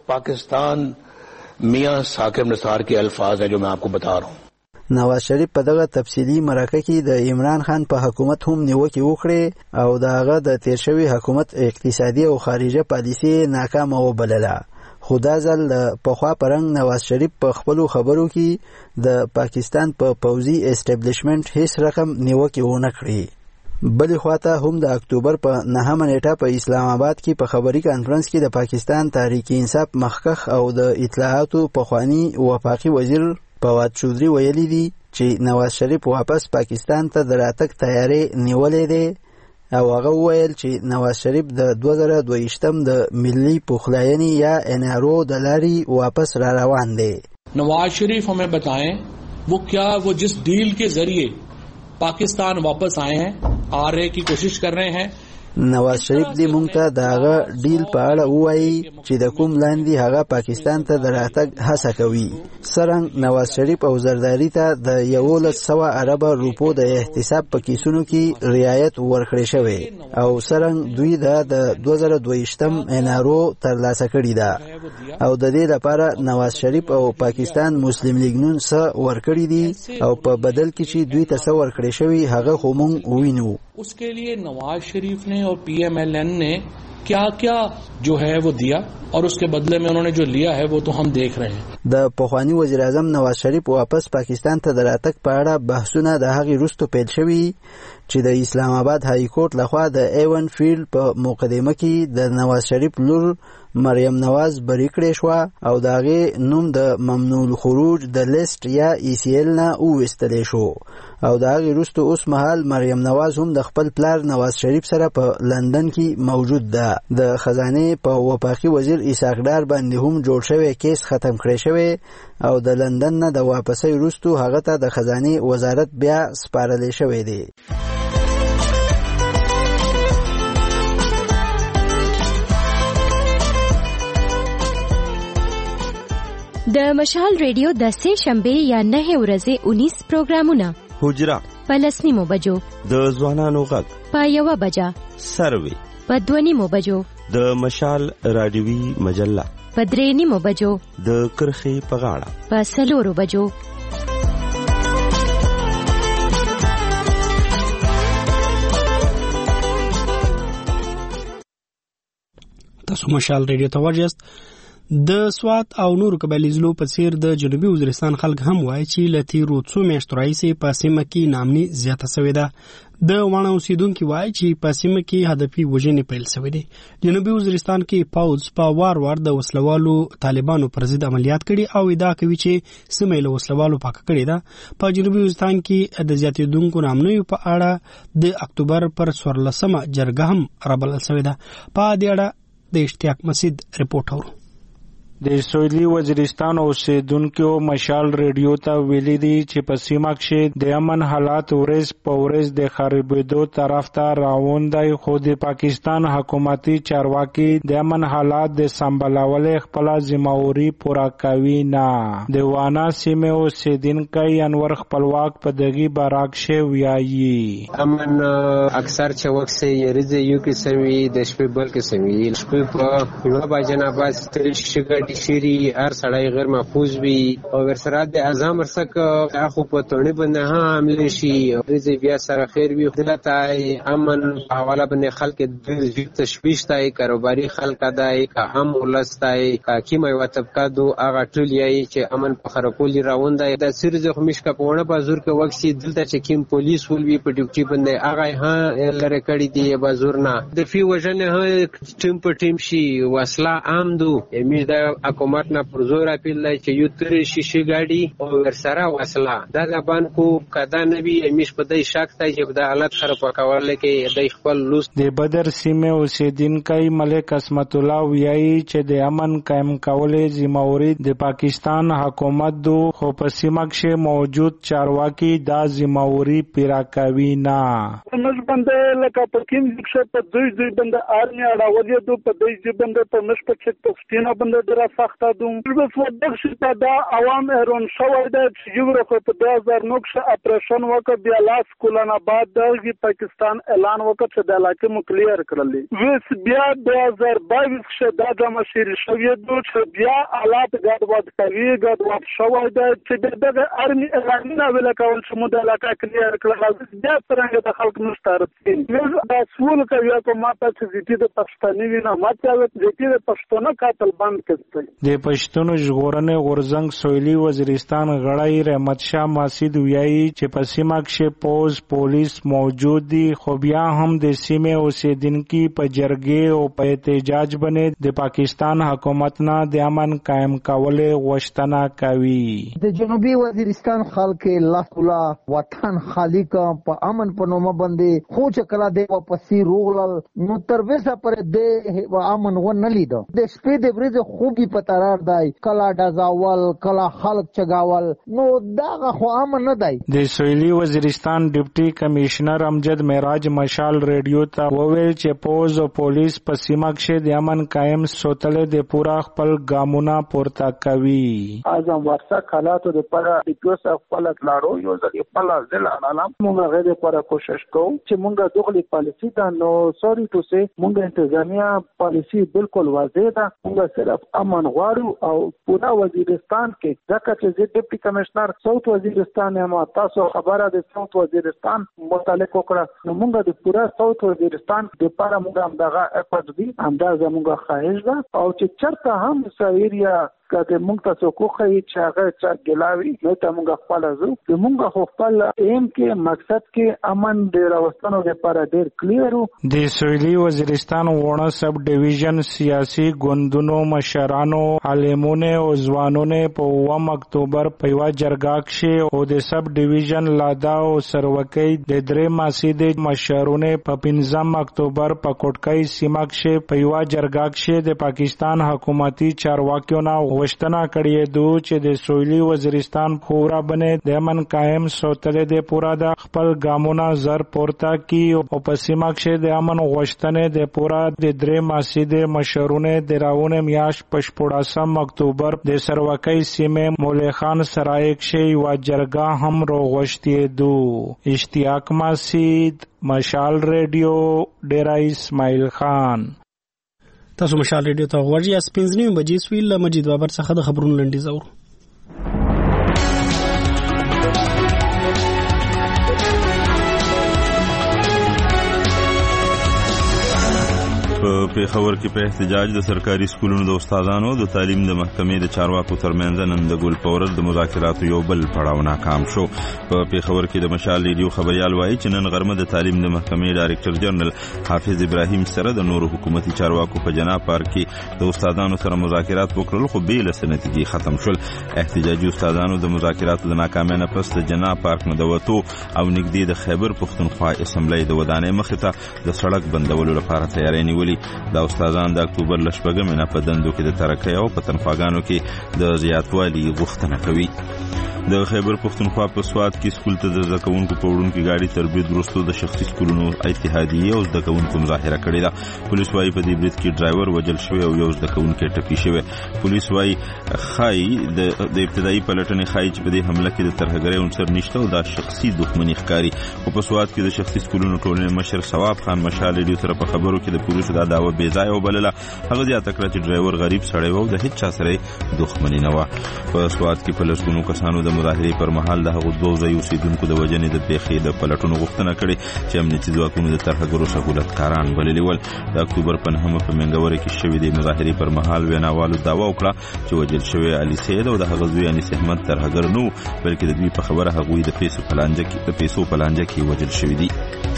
پاکستان میاں ثاقب نثار کے الفاظ ہیں جو میں آپ کو بتا رہا ہوں. نواز شریف په دغه تفصیلی مرکه کې د عمران خان په حکومت هم نیوکې وکړې او د هغه د تیر شوي حکومت اقتصادي او خارجه پالیسي ناکامه وبلله. خو دا ځل د پخوا په رنګ نواز شریف په خپلو خبرو کې د پاکستان په پوځي اسټابلیشمنټ هیڅ رقم نیوکې ونه کړې. بلې خواته هم د اکتوبر په 9 نیټه په اسلام آباد کې په خبري کانفرنس کې د پاکستان تحریک انصاف مخکخ او د اطلاعاتو پخوانی وفاقي وزیر فواد چودھری ویلي دي چې نواز شریف واپس پاکستان ته د راتګ تیارې نیولې ده او هغه وویل چې نواز شریف د 2022 د ملي پخلاینې یا NRO د لارې واپس را روان دی. نواز شریف ہمیں بتائیں وہ جس ڈیل کے ذریعے پاکستان واپس آئے ہیں آرے کی کوشش کر رہے ہیں. نواز شریف دی مونږ ته د هغه ډیل په اړه ووایي چې د کوم لاندې هغه پاکستان ته د راتګ هڅه کوي. سرنګ نواز شریف او زرداری ته د 1100 ارب روپو د احتساب په کیسونو کې رعایت ورکړی شوی او سرنګ دوی د 2022 NRO ترلاسه کړی ده او د دې لپاره نواز شریف او پاکستان مسلم لیگ نون څه ورکړي دي او په بدل کې چې دوی ته څه ورکړی شوی هغه خو مونږ وینو. اس کے لیے نواز شریف نے اور PMLN نے کیا کیا جو ہے وہ دیا اور اس کے بدلے میں انہوں نے جو لیا ہے وہ تو ہم دیکھ رہے ہیں. د پخوانی وزیر اعظم نواز شریف واپس پاکستان ته د راتګ په اړه بحثونه د هغې وروسته پیل شوي چې د اسلام آباد های کورټ لخوا د A1 فیلډ په مقدمه کې د نواز شریف لور مریم نواز بری کړې شوه او د هغې نوم د ممنوع الخروج د لیست یا ECL نه وویستلی شو او د هغې وروسته اوس مهال مریم نواز هم د خپل پلار نواز شریف سره په لندن کې موجود ده. د خزانې په وفاقي وزیر اسحاق ډار باندې هم جوړ شوی کیس ختم کړی شوی او د لندن نه د واپسۍ وروسته هغه ته د خزانې وزارت بیا سپارلی شوی دی. د مشال ریډیو د سه شنبه یا 9 ورځې 19 پروګرامونه: حجره په 10 بجو، د ځوانانو غږ په 1 بجه، سروي په 2 بجو، د مشال رادیوي مجله په 3 بجو، د کرخي په غاړه په 4 بجو. تاسو مشال ریډیو ته ورجست. د سوات او نورو قبایلي ضلعو په څیر د جنوبي وزیرستان خلک هم وایي چې له تیرو څو میاشتو راهیسې په سیمه کې ناامني زیاته سوې ده. د واڼه اوسېدونکي وایي چې په سیمه کې هدفي وژنې پیل سوې دي. جنوبي وزیرستان کې پوځ په وار د وسلوالو طالبانو پر ضد عملیات کړي او ادعا کوي چې سیمه له وسلوالو پاکه کړې ده. په جنوبي وزیرستان کې د زیاتېدونکو ناامنیو په اړه د اکتوبر پر 14مه جرګه هم رابلل سوې ده. په دې اړه د اشتیاق مسعود رپورټ اورو. د سویلي وزیرستان اوسیدونکو مشال ریډیو ته ویلي دي چې په سیمه کې د امن حالات ورځ په ورځ د خرابېدو طرف ته روان دي، خو د پاکستان حکومتي چارواکي د امن حالات د سمبالولو خپل ذمہواری پوره کوي نه. د وانا سیمه اوسیدونکي انور خپلواک په دغه براکشه ویایي امن اکثر چې وخت یریزه یو کې سوي د شپې بل کې سوي شپې په یو باجناباز ترې شګ شيري هر سړی غیر محفوظ وي او ورسره د اعظم ورسک اخو په تونې باندې هم عمل شي ریزه بیا سره خیر وي خدلته امن حواله باندې خلک د تشویش تای کاروباري خلک دای کا هم ولستای کا کیمه وتبکا دو اغه ټول یی چې امن په خرکولي راوند دی د سرزه خمیش کا پونه بازور کې وکسي دلته چې کیم پولیس ولوي په ډیوټي باندې اغه ها لره کړی دی بازور نه د فی وجنه ټیم په ټیم شي وسله عام دو امیر د حکومت نه پرزور اپیل دی چې یو تر شیشي ګاډي او ورسره وسله دا بانکو کدا نبی امیش په دای شک ته چې د حالت خراب کول کې د خپل لوس د بدر سیمه اوسیدونکي ملک اسمت الله ویایي چې د امن قائم کولو ذمہواری د پاکستان حکومت دو خو په سیمه کې موجود چارواکي دا ذمہواری پیرا کوي نه. نش بنده لکه په کوم ځکه په دوی بنده آرمي اړولې دو په دوی بنده په نش په چک پښتنه بنده درا سخته دوم په ودغه دا عوام ایرون شوی د یوره په 2009 اپریشن وکړ بیا لاس کولانه بعد د پاکستان اعلان وکړ چې د علاقې مو کلیر کړلې وس بیا 2022 شه دا جمع شری شوی دو چې بیا حالات ګډوډ کوي ګډوډ شوی د چې دغه آرمي اعلان نه ویل کول چې مو د علاقې کلیر کړل بیا څنګه د خلک مستعرض دي دا سوال کوي کومه چې د پښتني وینه ماته د پښتون قاتل بند کړي د پښتون ژغورنې غورزنګ سویلي وزیرستان غړی رحمت شاه ماسید ویایي چې په سیمه کې پوز پولیس موجود دي خو بیا هم د سیمه اوسیدونکو په جرګې او په احتجاج باندې د پاکستان حکومت نه د امن قائم کولو غوښتنه کوي. د جنوبي وزیرستان خلک الله وطن خالق په امن په نومه باندې خو چې کله د واپسی روغلل نو تر وسه پر د امن و نه لیدو د شپې د ورځ خوبي پتارار دی کلا دزاول کلا خلق چگاول نو دا خو امن نه دی. د سویلي وزیرستان ډیپټي کمشنر امجد معراج مشال ریډیو ته وویل چې پوز او پولیس په سیمه کې د امن قائم ساتلو د پورا خپل ګامونه پورته کوي. اعظم ورثه حالاتو د پر ډیپوس خپل لارو یو ځکه خپل ځل عالم موږ غیر پر کوشش کوو چې موږ دغه پالیسی دا نو سوري ټو سي موږ انتظامیه پالیسی بالکل واضح ده موږ صرف امن غواړو او پورا وزیرستان کې ځکه چې ډیپټي کمشنر ساوث وزیرستان هم تاسو خبره د ساوث وزیرستان متعلق وکړه نو موږ د پورا ساوث وزیرستان د لپاره موږ هم دغه افراد دي هم دا زموږ خواهش ده او چې چرته هم سایریا کته مونږ تاسو کوخه چې هغه چې ګلاوي نو ته مونږ خپل زو مونږ خپل ایم کې مقصد کې امن د راوستنو لپاره ډیر کلیئر د سویلي وزیرستان وونه سب ډیویژن سیاسي ګوندونو مشرانو عالمونه او ځوانونه په 1 اکتوبر په یو جرګه کې او د سب ډیویژن لادا او سروکۍ د درې ماسي د مشرونه په 15 اکتوبر په کوټکای سیمه کې په یو جرګه کې د پاکستان حکومتي چارواکیو نه غوښتنه کړې ده چې د سویلي وزیرستان پورا بنه د امن قائم ساتل د پورا د خپل ګامونه زر پورته کی او په سیمه کې د امن غوښتنې د پورا د درې ماسي د مشرونه د راونه میاش په 14 اکتوبر د سروکۍ سیمه مولی خان سرای کې یو جرګه هم روغشتي دو. اشتیاق مسید، مشال ریډیو، ډیرا اسماعیل خان. تاسو مشال ریډیو ته غوږی اس 15 بجې سویل مجید بابر څخه د خبرونو لنډیز اورو. په پیښور کې په احتجاج د سرکاري سکولونو د استادانو د تعلیم د محکمې د چارواکو ترمنځ نن د ګل پورز د مذاکراتو یو بل پړاو ناکام شو. په پیښور کې د مشال ریډیو خبريال وایي چې نن غرمه د تعلیم د محکمې ډایریکټر جنرال حافظ ابراهیم سره د نورو حکومتي چارواکو په جناب پارک کې د استادانو سره مذاکرات وکړل خو بې له نتیجې ختم شول. احتجاجي استادانو د مذاکراتو د ناکامۍ نه پس د جناب پارک نه د وټو او نږدې د خیبر پښتونخوا اسمبلی د ودانۍ مخې ته د سړک بندولو لپاره تیاری نیولې. دا استادان د اکتوبر لشپږمې نه په دندو کې د ترقۍ او په تنخواګانو کې د زیاتوالي غوښتنه کوي. د خیبر پښتونخوا په سواد کې سکول ته د زکونکو په وړونکو ګاډي تربیت وروسته د شخصي سکولونو اتحادیه او زکونکو مظاهره کړې ده. پولیس وايي په دې برید کې ډرایور وجل شوی او یو زکونکو ټپي شوی. پولیس وايي خای د ابتدایي پلټنې خای چې په دې حمله کې د ترهګرۍ عنصر نشته او دا شخصي دښمنی ښکاری. او په سواد کې د شخصي سکولونو ټولنې مشر ثواب خان مشال ریډیو سره په خبرو کې د پولیسو دا دعوه بې ځای وبلله. هغه زیاته کړه چې ډرایور غریب سړی و او د هیڅ چا سره دښمنی نه و. په سواد کې په لسګونو کسانو د مظاهرې پر مهال د هغو دوه ځای اوسېدونکو د وژنې د پیښې د پلټنو غوښتنه کړې چې امنیتي ځواکونو د ترهګرو سهولتکاران بللي ول. د اکتوبر په 9 په منګورې کې شوې د مظاهرې پر مهال ویناوالو دعوا وکړه چې وژل شوی علي سید او د هغه زوی انیس احمد ترهګر نه بلکې د دوی په خبره هغوی د پیسو په لانجه کې وژل شوي دي.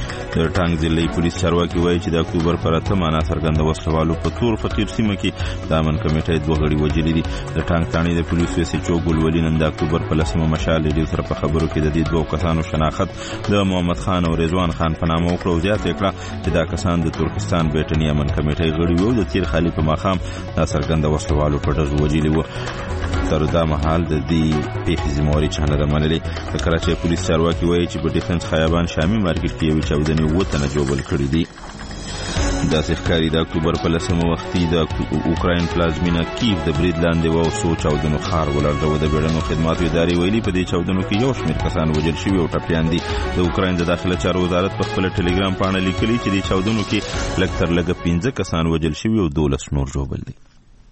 د ټانګ ضلعي پولیس چارواکي وایي چې د اکتوبر پر 8 معنا څرګنده وسلوالو په تور فقیر سیمه کې د امن کمیټې 2 غړي وژلي دي. د ټانګ ثاني د پولیس وسې چوغول ولې نن د اکتوبر په 10 مشال ډیو سره په خبرو کې د دې 2 کسانو شناخت د محمد خان او رضوان خان په نامه وکړو. زیاته کړه چې دا کسان د ترکستان بیٹنی امن کمیټې غړي وو. د تیر خالي په ماخام د څرګنده وسلوالو په ډز وژلي وو. تر دا مهال د دې پیښې ذمہواري چانه ده منلې. د کراچۍ پولیس چارواکي وایي چې په ډیفنس خیابان شامي مارکیټ کې یو چاودنې وته نه جوړول کړې دي. دا ښکاری د اکتوبر په 10 وختي د اوکراین پلازمینه کیف د برید لاندې و او سو چاودنو خار ولړده و. د بیړنو خدماتو ادارې ویلي په دې چاودنو کې یو شمېر کسان وژل شوي او ټپیان دي. د اوکراین د داخله چارو وزارت په خپل ټلګرام پاڼه لیکلي چې د چاودنو کې لږ تر لږه 15 کسان وژل شوي او 12 نور ژوبل دي.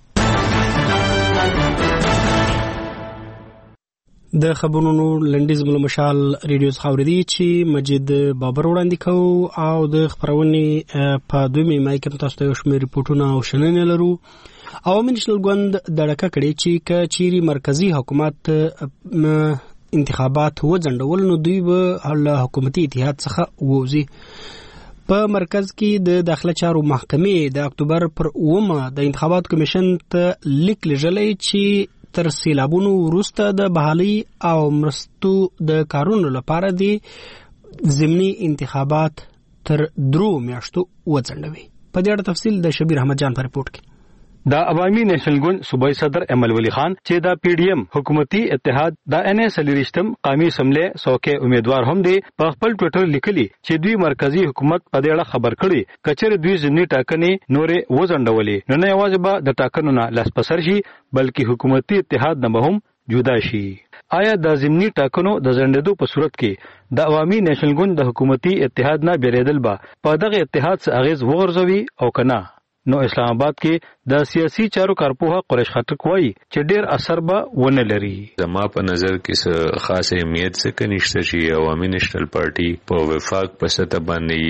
د خبرونو لنډیز مل مشال ریډیو څخه اوریدي چې مجید بابر وړاندې کوو او د خبرونې په 2 مای کې تاسو ته یو شمېر ریپورتونه او شننې لرو. عوامي نېشنل ګوند دړکه کړې چې کچيري مرکزی حکومت انتخابات وځنډول نو دوی به له حکومتي اتحاد څخه ووزي. په مرکز کې د داخله چارو محکمې د اکتوبر پر 9 د انتخابات کمیشن ته لیک لېږلی چې تر سیلابونو وروسته د بحالي او مرستو د کارونو لپاره د ضمني انتخابات تر 3 میاشتو وځنډوي. په دې اړه تفصیل د شبیر احمد جان په رپورت کې. دا عوامي نېشنل ګوند صوبایي صدر امل ولی خان چې دا پی ډی ایم حکومتي اتحاد دا ان اس لریشتم قومي اسمبلی سوکه امیدوار هم دي. په خپل ټویټر لیکلي چې دوی مرکزی حکومت په دې اړه خبر کړي کچره دوی ځنی ټاکنې نورې وځنډولې نو نه یوازې به د ټاکنو نه لاس پسر شي بلکې حکومتي اتحاد نه هم جدا شي. آیا د ضمني ټاکنو د ځنډېدو په صورت کې د عوامي نېشنل ګوند د حکومتي اتحاد نه بیریدل به په دغه اتحاد څخه اغیز وغورځوي او کنه؟ نو اسلام آباد کې د سیاسي چارو کارپوه قریش خټک وایي چې ډیر اثر به ونه لري. زما په نظر کې خاص اهمیت څه نشته چې عوامي نېشنل پارټي په وفاق په سطح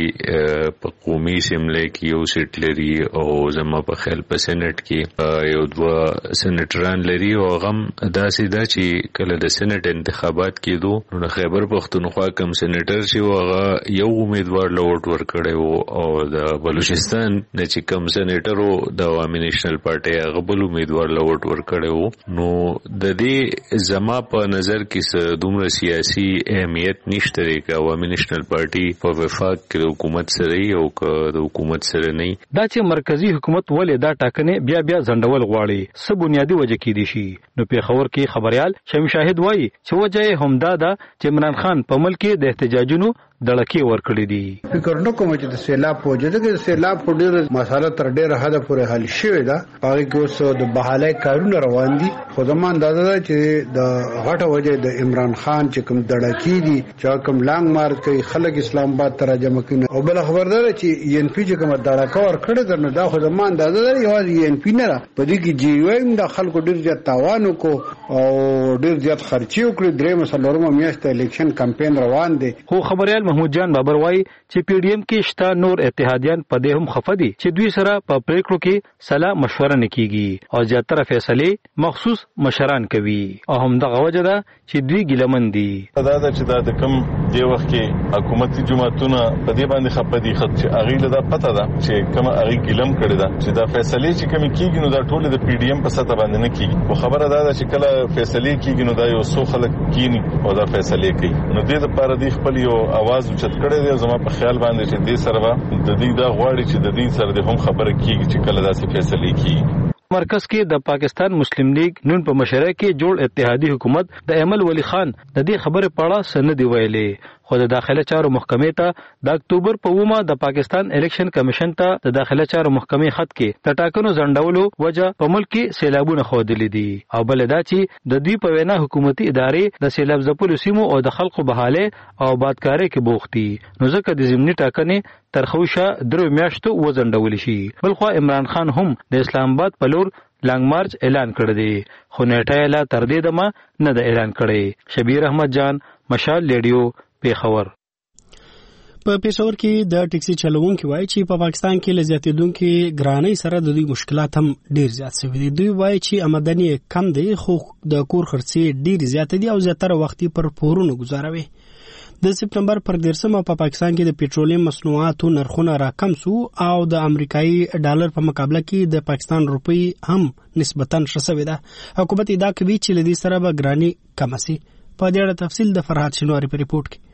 باندې په قومي اسمبلی کې یو سیټ لري او زما په خیال په سېنات کې یو دوه سېنټران لري او غم داسې دا چې کله د سېنات انتخابات کېدو نو خیبر پختونخوا کم سېنیټر چې هغه یو امیدوار لوټ ورکړی او د بلوچستان نه چې کم سېنیټر د عوامي نېشنل پارټي هغه بل امیدوار لوټ ورکړی نو د دې زما په نظر کې دومره سیاسي اهمیت نشته چې عوامي نېشنل پارټي په وفاق کې د حکومت سره او د حکومت سره نه. دا چې مرکزی حکومت ولې دا ټاکنې بیا ځنډول غواړي څه بنیادی وجه کې دي شي. نو پیښور کې خبريال شمیم شاهد وایي چې وجه همدا ده چې عمران خان په ملک کې د احتجاجونو دړکی ورکړی دي. فکر نه کوم چې د سیلاب په وجه کې سیلاب په ډېر مساله تر ډېر حد پورې حل شوی ده. هغه کې اوس د بحالای کارونه روان دي. خو زموږ اندازه ده چې د غټه وجه د عمران خان چې کوم دړکی دي چې کوم لانګ مارچ کوي خلک اسلام آباد ته راجمع کوي او بل خبردار چې ان پی چې کوم دړکا ورکړی درنه دا خو زموږ اندازه ده یوازې ان پی نه را په دې کې جی وایم د خلکو ډېر زیات تاوان وکړو او ډېر زیات خرچي وکړي. درې مسلورمه میاشت الیکشن کمپاین روان دي. خو خبريال محمود جان بابر وایي چې پی ډی ایم کې شته نور اتحادیان په دې هم خفه دي چې دوی سره په پریکړو کې صلاح مشوره نه کیږي او زیاتره فیصله مخصوص مشران کوي او هم دغه وجه ده چې دوی ګیلمن دي. دا چې د کم دی وخت کې حکومتي جماعتونه په دې باندې خپه دي چې اغه له پته ده چې کوم اغه ګیلم کړی ده چې دا فیصله چې کوم کیږي نو دا ټول د پی ډی ایم په سطح باندې نه کیږي. خو خبره ده چې کله فیصله کیږي نو دا یو څو خلک کینی او دا فیصله کوي نو دې لپاره د خپل یو आवाज اوچت کړی دی. زما په خیال باندې چې دې سره د دې دا غواړي چې د دې سره هم خبره کیږي چې کله داسې فیصله کیږي. مرکز کې د پاکستان مسلم لیگ نون په مشره کې جوړ اتحادی حکومت د ایمل ولی خان د دې خبره پاړه سند ویلې. خو د داخله چارو محکمې ته د اکتوبر په ومه د پاکستان الیکشن کمیشن ته د داخله چارو محکمې خط کې د ټاکنو ځنډولو وجه په ملک کې سیلابونه خودلې دي او بل دا چې د دوی په وینا حکومتي ادارې د سیلاب ځپلو سیمو او د خلکو بحاله او آبادکاري کې بوختي نو ځکه د ضمني ټاکنې ترخوشه درو میاشتو وځنډول شي. بلخو عمران خان هم د اسلام آباد په لور لانګ مارچ اعلان کړی دی خو نیټه لا تر دې دمه نه د اعلان کړی. شبیر احمد جان مشال ریډیو پیښور. په پیښور کې د ټیکسي چلوونکو وایي چې په پاکستان کې لزیاتېدونکو ګرانۍ سره د دوی مشکلات هم ډیر زیات شوي دي. دوی وایي چې آمدنی کم دی خو د کور خرڅې ډیر زیات دي او زیاتره وخت پر پورونو گزاروي. د سپتمبر پر 13 په پاکستان کې د پېټرولیم مصنوعاتو نرخونه راکم سو او د امریکایي ډالر په مقابله کې د پاکستان روپی هم نسبتاً شسوي ده. حکومت ادعا کوي چې لدی سره به ګرانی کم شي. په دې اړه تفصیل د فرحات شنواری په ریپورت کې.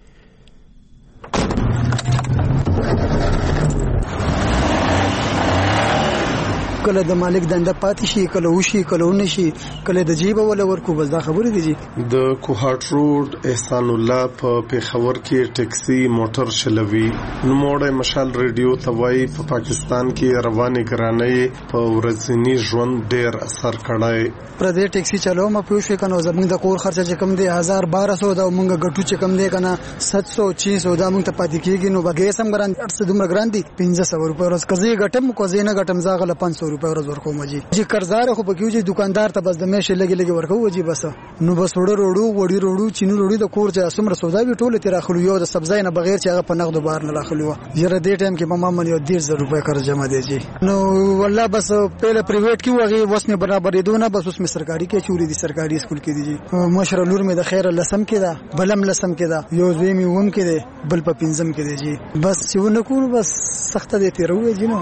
کله د مالک دنده پاتې شي کله وشي کله ونشي کله د جیب ولا ورکو بس دا خبره دي. د کوهاټ روډ احسان الله په پیښور کې ټیکسي موټر چلوي نو موړې مشال ریډیو توای په پاکستان کې رواني ګرانۍ په ورځنی ژوند ډېر اثر کړای. پر دې ټیکسي چلو ما پوښښ کنه زموږ د کور خرچه چې کم دی 1200 دا مونږ ګټو چې کم دی کنه 700 600 دا مونږ ته پاتې کیږي نو بګې سم ګران 800 دومره ګران دي 1500 روپے ورځ کزي ګټم کو زینه ګټم زاغله 500 روپے ورځ ورکو مجي چې قرضدار خو بکیو چې دکاندار ته بس د میشه لګي ورکو وجي بس نو بس وړي روړو چینو روړي د کور چې اسمر سودا وی ټوله تیر اخلو یو د سبزی نه بغیر چې هغه په نقد بار نه اخلو یره دې ټایم کې ماما من یو 150 روپے قرض جمع دی جی نو والله بس پهله پرایویټ کې وغه وسنه برابرې دونه بس اوس می سرکاري کې چوری دي سرکاري اسکول کې دي جی مشر لور می د خیر لسم کې دا بلم لسم کې دا یو زوی می ووم کې دی بل په پنځم کې دی جی بس یو نه کو بس سخت دي تیروي جی نو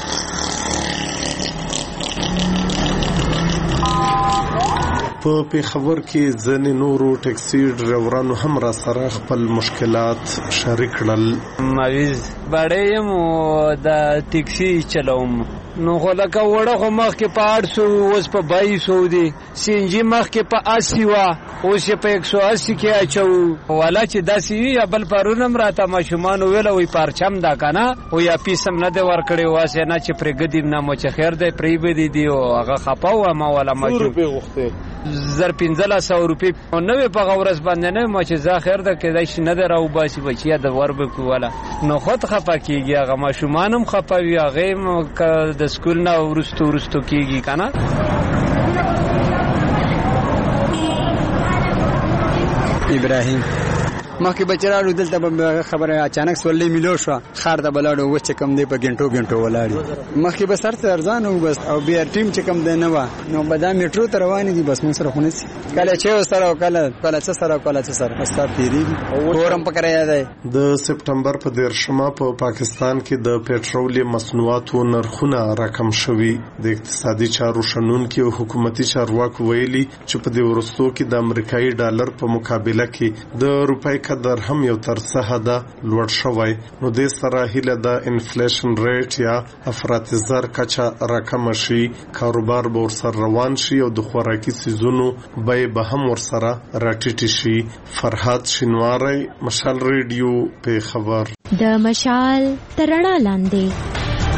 په پیښور کې ځنې نورو ټیکسي ډرایورانو هم را سره خپل مشکلات شریک کړل. مریض باندې مو د ټیکسي چلوم نو خلک وړه خو مخ کې په 800 اوس په 2200 دي سینجی مخ کې په 80 وا اوس په 180 کې اچو والا چې داسي وی بل پرونم راته ماشومان ویل وی پرچم دا کنه او یا پیسم نه دی ور کړی واسه نه چې پرګدیم نه مو چې خیر دی پری بده دی او هغه خپاو ما ولا مجو زر 1500 روپے او نوې په غورس باندې نه ما چې زه خیر ده کېدای شي نه دراو باسي بچیا د ور به کوله نو خود خپه کیږي هغه ماشومانم خپوي هغه د د سکول نه ورستو کیږي کنه. ابراهیم مخکې بچرالو دلته به خبره اچانک سولې ملو شو خار ته بلاړو و چې کم دی په ګنټو ولاړی مخکې به سر ته ارزان او بس او بیا ټیم چې کم دی نه و نو به دا میټرو ته روان دي بس موږ سره خو نسی کله چې سره کله څه سره استا پیریږي اورم پکره یاد د سپټمبر په 10 په پاکستان کې د پېټرولیم مصنوعاتو نرخونه راکم شوي. د اقتصادي چارو شنونکو او حکومتي چارواکو ویلي چې په دې ورستو کې د امریکایي ډالر په مقابله کې د روپۍ قدر هم یو تر څه حد لوړ شوی. نو د سره هیله د انفلیشن ریټ یا افراط زر کچا راکم شي، کاروبار به ورسره روان شي او د خوراکي سيزونو به هم ورسره راټیټ شي. فرحات شینواری، مشال ریډیو په خبر. د مشال ترڼا لاندې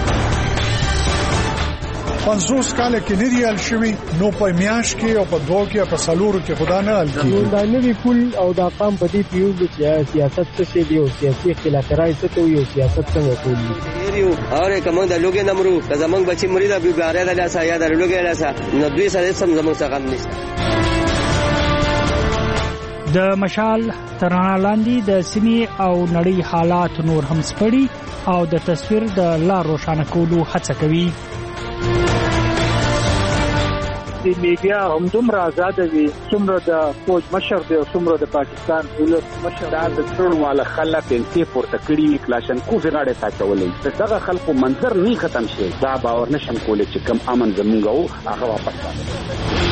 50 کال کې نه دی ال شوی نو په میاش کې او په دوه کې په سالورو کې خدا نه ال کی دا نوی کول او دا قام په دې پیو د سیاست څخه دی او سیاسي اختلافات څخه یو سیاست څنګه کوي یو اوره کوم د لوګي نمرو د زمنګ بچی مرید ابي باره د لاسه یا د لوګي لاسه نو دوی سره سم زمنګ څخه غم نشته. د مشال ترڼا لاندې د سیمې او نړۍ حالات نور هم سپړي او د تصویر د لار روښانه کولو هڅه کوي. د میډیا هم دومره آزاد وي څومره د فوج مشر دی او څومره د پاکستان ولس مشر د ټول والا خلک انتي پورته کړی کلاشن کو غاړه ساتولې دغه خلکو منظر نه ختم شي دا باور نشم کولای چې کم امن زمونږ او هغه واپس راځي.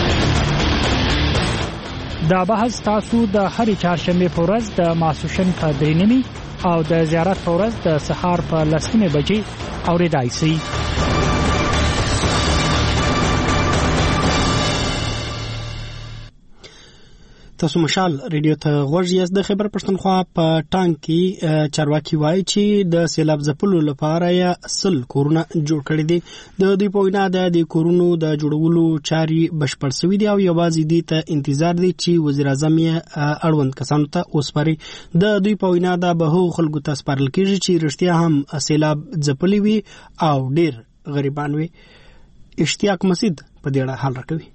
دا بحث تاسو د هرې چهارشنبه په ورځ د ماسوشن په 3 او د زیارت په ورځ د سهار په 10 بجې اوریدای شئ. تاسو مشال ریډیو ته غوږ یاست. د خیبر پښتونخوا په ټانګ کې چارواکي وایي چې د سیلاب ځپلو لپاره یې 100 کورونه جوړ کړي دي. د دوی په وینا د کورونو د جوړولو چارې بشپړ شوې دي او یوازې دې ته انتظار دی چې وزیر اعظم یې اړوند کسانو ته وسپاري. د دوی په وینا دا به هغو خلکو ته سپارل کېږي چې رښتیا هم سیلاب ځپلي وي او ډېر غریبان وي. اشتیاق مسید په دې اړه حال راکوي.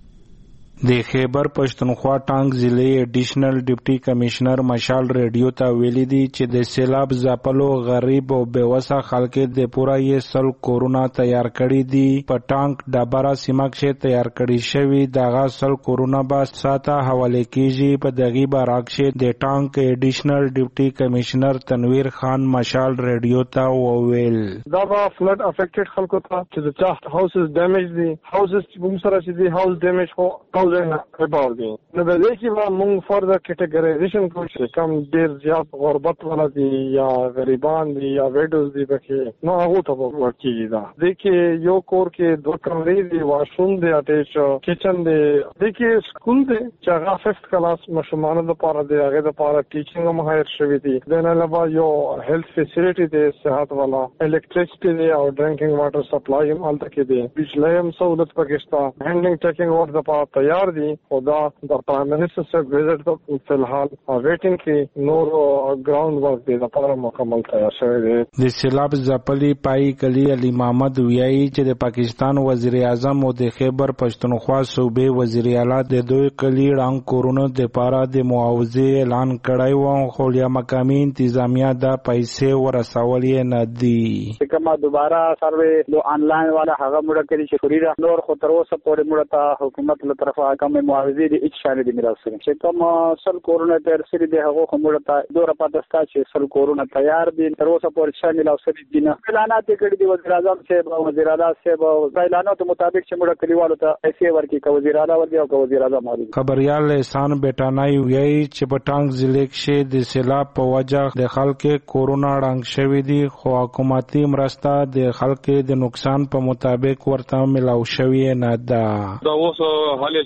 د خیبر پښتونخوا ټانګ ضلع ایډیشنل ډیپټي کمشنر مشال ریډیو ته ویلي دي چې د سیلاب ځپلو غریب او بیوسه خلکو د پورا یې 100 کورونه تیار کړي دي. په ټانګ ډبره سیمه کې تیار کړي شوی دغه 100 کورونه به ساته حواله کیږي. په دغه برعکس د ټانګ ایډیشنل ډیپټي کمشنر تنویر خان مشال ریډیو ته وویل دا به فلډ افیکټډ خلکو ته چې د چا هاوسز ډیمیج دي هاوسز چې سره چې دي هاوس ډیمیج هو about دي نو د دې کې به موږ فردر کټګورایزیشن کوو چې کم ډیر زیات غربت ولا دي یا غریبان دي یا ویډوز دي پکې نو هغه ته ورکیږي. دا د کې یو کور کې 2 کمرې دي واشروم دی اټیچ کچن دی د کې سکول دی چې هغه 5th کلاس مشمانو لپاره دی هغه لپاره ټیچینګ هم هایر شوی دی. د نه علاوه یو هیلث فیسیلیټي دی صحت والا الکتریسټي دی او ډرینکینګ واټر سپلای هم الته کې دی. بجلی هم سہولت پکې شته. هینډلینګ ټیکینګ ورته لپاره تیار دي او دا د پرایم منسٹر سے وزٹ ته فلحال ویټینګ کې نور ګراوند ورک دی لپاره مکمل تیار شوی دی. د سیلاب ځپلي پای کلی علي محمد ویایي چې د پاکستان وزیر اعظم او د خیبر پښتونخوا صوبې وزیر اعلی د دوی کلی رنګ کورونو د لپاره د معاوضه اعلان کړی و خو یا مقامي انتظامیه د پیسې ورسولې نه دي. کما دوباره سروې لو انلاین والا هغه مړه کړی چې فریدا نور خو تر اوسه پورې مړه ته حکومت له طرفه کوم معاوضه دي هیڅ شان دي میراث سره چې کوم 100 کورونه تر سری دی هغه کومه ته دوره پاتستا چې 100 کورونه تیار دي تر اوسه پورې شامل او سری دي نه اعلانات کړي دي وزیر اعظم صاحب او وزیر اعلی صاحب او اعلاناتو مطابق چې موږ کلیوالو ته پیسې ورکړي کو وزیر اعلی ورکړي او وزیر اعظم ورکړي. خبريال احسان بیٹانای ویایي چې په ټانګ ضلع کې د سیلاب په وجه د خلکو کورونا رنګ شوی دي خو حکومتي مرسته د خلکو د نقصان په مطابق ورته ملاو شوی نه ده. دا اوس حالي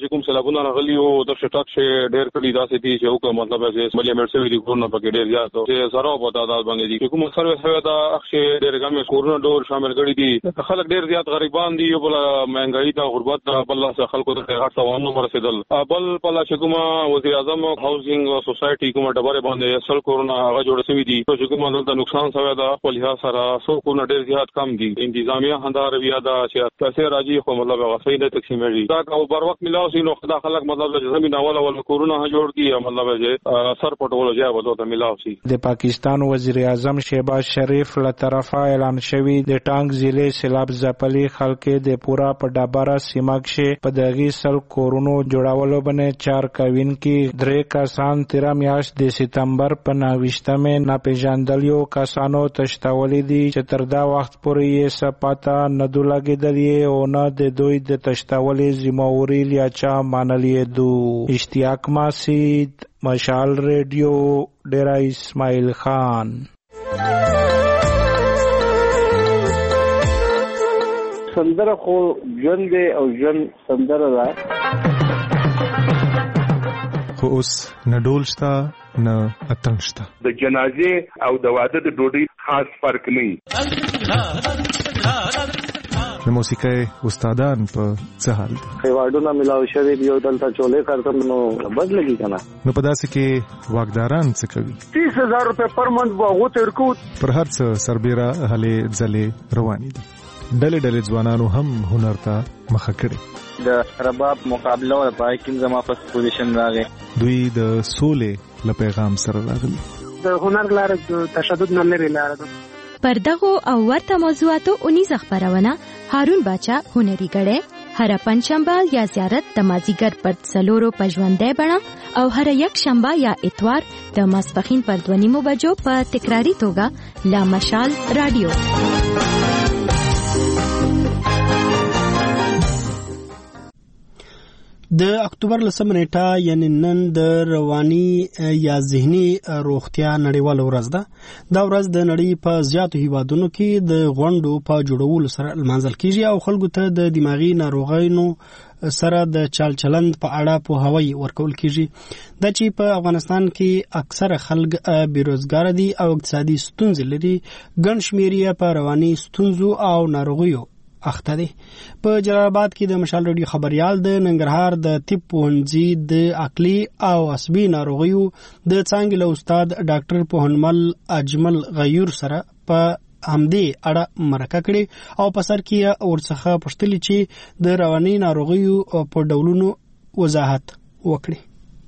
چې کوم سلابونه راغلي او د شټاک شه ډېر کړي داسې دي چې حکومت مطلب چې ملي مرسي دي کورونه پکې ډېر زیات چې سره په تعداد باندې دي کوم سروس هوا دا اخشه ډېر ګم کورونه ډور شامل کړي دي خلک ډېر زیات غریبان دي او بل مهنګائی دا غربت دا بل څه خلکو ته غټ ثوانو مرسیدل بل پلا چې کوم وزیر اعظم هاوسینګ سوسایټي کوم ډبره باندې اصل کورونه هغه جوړ شوی دي چې کوم د نقصان شوی دا په لحاظ سره سو کو ډېر زیات کم دي انتظامیه هنده رویه دا چې پیسې راځي خو مطلب هغه صحیح نه تقسیمېږي دا او بر وخت ملاو سي نو خدا خلک مطلب چې زمين اول کورونه جوړ دي مطلب چې سر پټول ځای وته ملاو سي د پاکستان وزیر اعظم شهباز شریف له طرفه اعلان شوی د ټانګ ضلع سیلاب ځپلي خلک د پورا په ډبره سیمه کې په دغه سل کورونو جوړولو باندې 4 کوین کې 3 کسان 13 میاشت د سپتمبر په 29مه ناپېژاندلیو کسانو تشتولې دي چې تر دا وخت پورې یې سپاته نه دلګېدلې او نه د دوی د تشتولې ذمہواری لیا چا مانلې دو اشتیاق ماسید مشال ریډیو ډیرا اسماعیل خان سندره خو ژوند دی او ژوند سندره ده خو اوس نه ډول شته نه اتڼ شته د جنازې او د واده د ډوډۍ خاص فرق نه د موسیقۍ استادان په څه حال دي خیواډونه ملاو شوی دی او دلته چولې کارتم نو بد لګي کنه نو په داسې کې واګداران څه کوي 30000 روپے پر منث واغو تر کو پر هر څه سربېره هلې ځلې روانې دي ډلې ځوانانو هم هنر ته مخه کړي د رباب مقابله او پای کې زما په پوزیشن راغی دوی د سولې له پیغام سره راغلي د هنر لاره تشدد نه لري لاره پر دغه او ورته موضوعاتو 19 خبرونه هارون باچا هنري غړې هر پنځشنبه یا زیارت د مازیګر پر څلورو پژوندې بڼه او هر یک شنبه یا اتوار د ماسپخین پر 2:30 بجو په تکراری توګه لا مشال رادیو د اکتوبر 10 نیټه یعنی نن د رواني یا ذهني روغتیا نړیواله ورځ ده. دا ورځ د نړۍ په زیاتو هیوادونو کې د غونډو په جوړولو سره لمانځل کیږي او خلکو ته د دماغي ناروغیو سره د چال چلند په اړه پوهاوی ورکول کیږي. د چې په افغانستان کې اکثره خلک بیروزګار دي او اقتصادي ستونزې لري. ګڼ شمېر یې په رواني ستونزو او ناروغیو اخته دي. په جلال آباد کې د مشال رادیو خبريال د ننګرهار د طب پوهنځي د عقلي او عصبي ناروغیو د څانګې له استاد ډاکټر پوهنمل اجمل غیور سره په همدې اړه مرکه کړې او په سر کې ورڅخه پوښتنه چې د رواني ناروغیو په ډولونو وضاحت وکړي.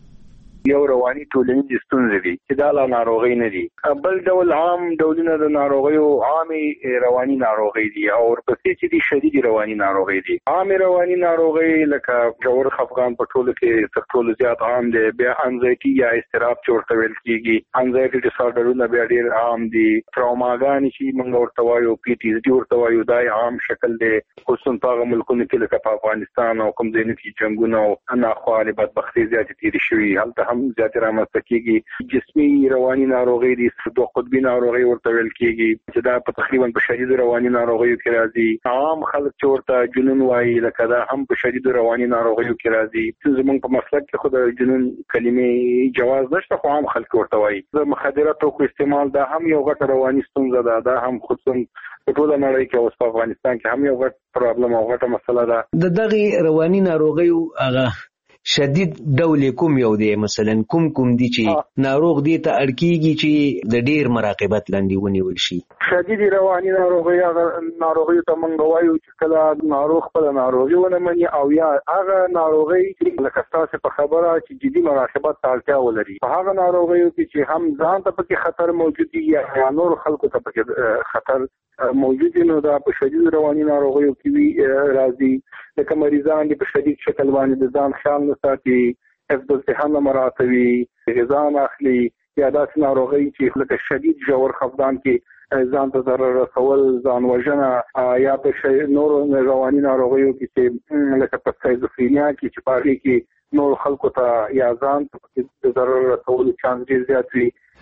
یو رواني ټولنیز ستونزې دي چې دا لا ناروغي نه دي. بل ډول عام ډولونه د ناروغیو عامي رواني ناروغي دي او ورپسې چې دي شدید رواني ناروغي دي. عامي رواني ناروغي لکه جوړ خفقان په ټولو کې تر ټولو زیات عام دي. بیا انزایټي یا اضطراب چورته ویل کیږي. انزایټي ډیسارډرونه بیا ډیر عام دي. تراوماګان چې موږ ورته وایو پی ټي اس ډي ورته وایو دا عام شکل دی. خصوصا په ملکونو کې لکه په افغانستان او کوم ځای کې جنگونه او ناخوالې بدبختي زیاتې تیرې شوي هلته هم زیاتې رامنځته کیږي. جسمي رواني ناروغي دي دوه قطبي ناروغي ورته ویل کیږي چې دا په تقریبا په شدید رواني ناروغیو کې راځي. عام خلک چې ورته جنون وایي لکه دا هم په شدید رواني ناروغیو کې راځي. زموږ په مسلک کې خو د جنون کلمې جواز نشته خو عام خلک ورته وایي. د مخدره توکو استعمال دا هم یو غټ رواني ستونزه ده. دا هم خصوصا په ټوله نړۍ کې اوس په افغانستان کې هم یو غټ پرابلم او غټه مسله ده. د دغه رواني ناروغیو هغه شدید ډول کوم یو دی مثلا کوم دي چې ناروغ دي ته اړکیږي چې د ډیر مراقبت لاندې ونیول شي. شدید رواني ناروغي هغه ناروغي ته موږ وایو چې کله ناروغ خپل ناروغي ونه مني او یا هغه ناروغي لکه تاسو په خبره چې جدي مراقبت ته اړتیا ولري. په هغه ناروغیو کې چې هم ځان ته پکې خطر موجود دي یا نور خلکو ته پکې خطر موجود دي نو دا په شدید رواني ناروغیو کې راځي. لکه مریضان دي په شدید شکل باندې د ځان خیال نه ساتي، حفظ الصحه نه مراعاتوي، غذا نه اخلي یا داسې ناروغي چې لکه شدید ژور خفګان کې ځان ته ضرر رسول، ځان وژنه یا په نور رواني ناروغیو کې چې لکه په سکیزوفرینیا کې چې پاره کې نور خلکو ته یا ځان ته ضرر رسول چانس ډیر زیات وي.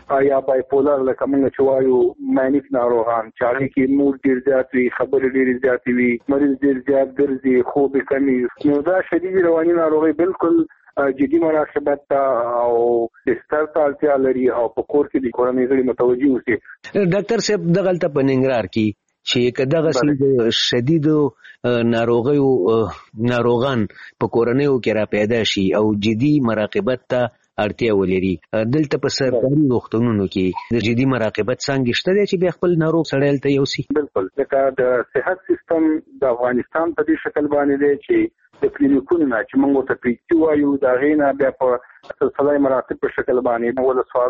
یا بایپولر لکه موږ چې وایو مانیک ناروغان چې هغه کې مور ډیر زیات وي خبرې ډیر زیات وي مریض ډیر زیات ګرځي خوب کمی نو دا شدید رواني ناروغي بالکل جدي مراقبت او ستر تالتیا لري او په کور کې د کورنۍ غړي متوجي اوسي. ډاکټر صاحب دغه ته په ننګرهار کې چې کداغه سید شدید ناروغان په کورنۍ کې را پیدا شي او جدي مراقبت ته اړتیا ولري دلته په سرکاري روغتونونو کې د جدي مراقبت څنګه شته چې به خپل ناروغ سره ته یوسي. بالکل لکه د صحت سیستم د افغانستان په دې شکل باندې دی چې د کلینیکونو نه چې موږ ته پیچو وایو دا غینا بیا په سلسله مراتب په شکل باندې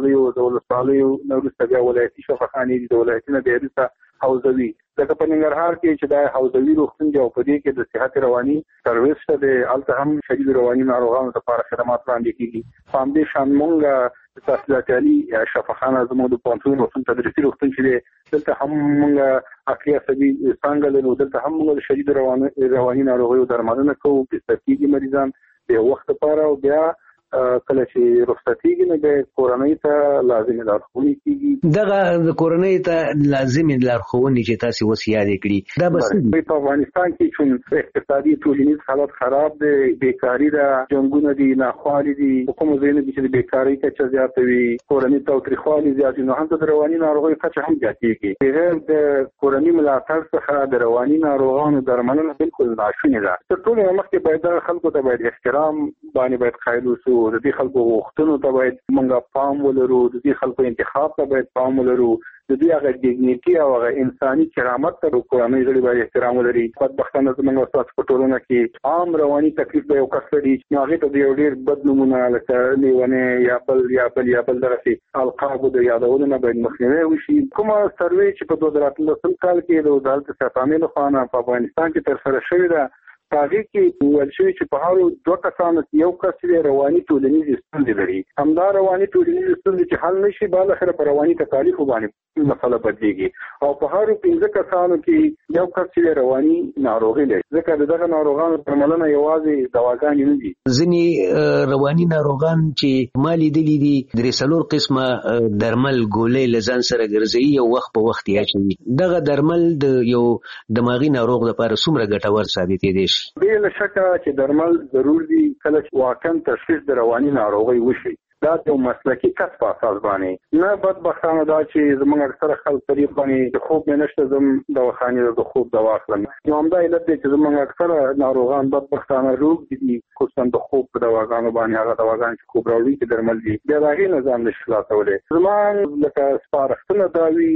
ولسوالیو نورسته بیا ولایتي شفاخانې دي د ولایتونو د ریسه حوزوي لکه په ننګرهار کې چې د حوزوي روغتون دی او په دې کې د صحت رواني سرویس ته د الته هم شدید رواني ناروغانو لپاره خدمات وړاندې کیږي فاندې شان مونږ تاسیساتي شفاخانه زموږ د پونتون روغتون تدریسي روغتون چې دلته هم مونږ عقلي عصبي څنګه له دلته هم مونږ شدید رواني ناروغیو درملنه کوو په سترګې مریضان د وخت لپاره او بیا کله چې رخصتیږي نو د کورنۍ ته لازمي لارښوونې کیږي. دغه کورنۍ ته لازمي لارښوونې چې تاسو وسیاده کړی دا بس په افغانستان کې چې اقتصادي ټولنیز حالت خراب دی بیکاری ده جنگونه دي ناخوالي دي کوم ځای نه چې د بیکاری کچه زیاته وي کورنۍ تاوتریخوالي زیات نو هم د رواني ناروغیو کچه هم زیاتېږي بغیر د کورنۍ ملاتړ څخه د رواني ناروغانو درملنه بالکل ناشونې ده. تر ټولو مخکې باید خلکو ته باید احترام باید قایل اوسو د دې خلکو غوښتنو ته باید موږ پام ولرو د دې خلکو انتخاب ته باید پام ولرو د دې هغه ډیګنیټي او هغه انساني کرامت ته کورنۍ غړي باید احترام ولري. بدبختانه زموږ تاسو په ټولنه کې عام رواني تکلیف به یو کس لري نو هغه ته یو ډیر بد نمونه لکه لیونه یا بل درسي القاب د یادولو نه باید مخنیوي وشي. کومه سروې چې په 2013 کال کې د وزارت صحه عامه په افغانستان کې تر سره شوې ده هغه کې ویل شوی چې په هغو دوه کسانو یو کس چې رواني ټولنیز ستونزې لري همدا رواني ټولنیز ستونزې چې حل نشي بل اخر په رواني تکالیف باندې مسله بدلیږي او په هغو 15 کسانو کې یو کس چې رواني ناروغي لري ځکه دغه ناروغانو درملنه یوازې دواګانې نه دي ځینې رواني ناروغان چې مالي دي درې څلور قسمه درمل ګولې لزان سره ګرځي یو وخت په وخت یې اچوي دغه درمل د یو دماغي ناروغ لپاره څومره ګټور ثابتېدای شي. بې له شکه چې درمل ضرور دي کله چې واقعا تشخیص د رواني ناروغي وشي دا یو مسلکي کس په اساس باندې نه بدبختانه دا چې زموږ اکثره خلک طریق باندې د خوب نشته زم دواخانې د خوب دوا اخلم نو همدا علت دی چې زموږ اکثره ناروغان بدبختانه روغ دي خصوصا د خوب په دواګانو باندې هغه دواګان چې خوب راوړي چې درمل دي بیا د هغې نظام نشي خلاصولی زموږ لکه سپارښتنه دا وي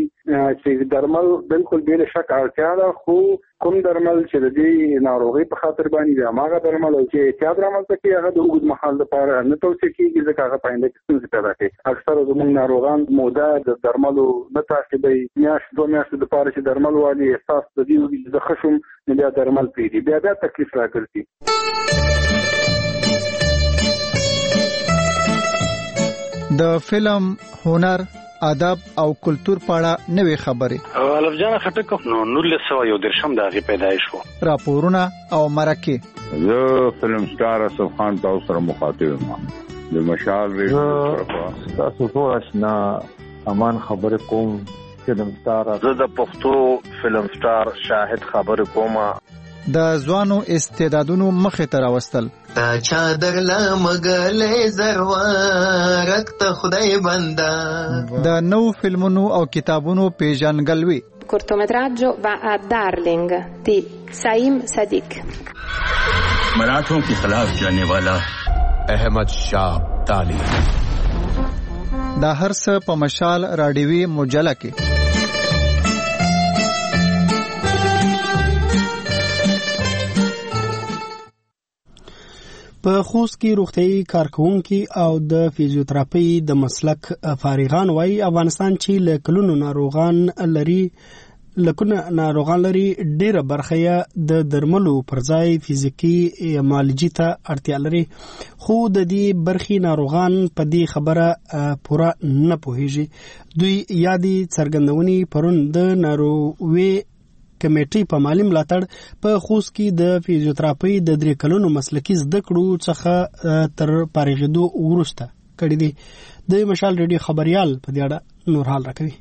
چې درمل بالکل بې له شک اړتیا ده خو کوم درمل چې د دې ناروغي په خاطر باندې د هغه درمل او چې احتیاط رامنځته کوي هغه د اوږد مهال لپاره نه توصیه کېږي ځکه هغه په آینده کې ستونزې پیدا کوي. اکثره زموږ ناروغان موده د درملو نه تعقیبوي میاشت 2 میاشتې لپاره چې درمل والي احساس د دې وي چې زه ښه شوم نو بیا درمل پرېږدي بیا تکلیف راګرځي. د فلم هنر ادب او کلچر په اړه نوې خبرې الف جان خټک نو 1913 د هغه پیدایش وو راپورونه او مرکه زه فلم سٹار اسف خان تاسو سره مخاطب یم د مشال ریډیو تاسو ټول آشنا امان خبرې کوم فلم سٹار زه د پښتو فلم سٹار شاهد خبرې کوم د ځوانو استعدادونو مخه ته راوستل تا چادر لا مګلې زروارک ته خدای بندا د نو فلمونو او کتابونو پیژنګلوي cortometraggio va a Darling di Saim Sadiq मराठों के खिलाफ जाने वाला अहमद शाह अब्दाली دا هر څه په مشال راډیوي مجله کې په خوست کې روغتيایي کارکونکي او د فزیوتراپي د مسلک فارغان وايي افغانستان چې له کلونو ناروغان لري ډیره برخه د درملو پر ځای فزیکی معالجې ته اړتیا لري خو د دې برخي ناروغان په دې خبره پوره نه پوهیږي. دوی یادي څرګندونی پرون د ناروغي کمیټې په مالی ملاتړ په خوست کې د فزیوتراپي د 3 کلونو مسلکي زده کړو څخه تر فارغېدو وروسته کړې دي. د مشال ریډیو خبريال په دې اړه نور حال راکوي.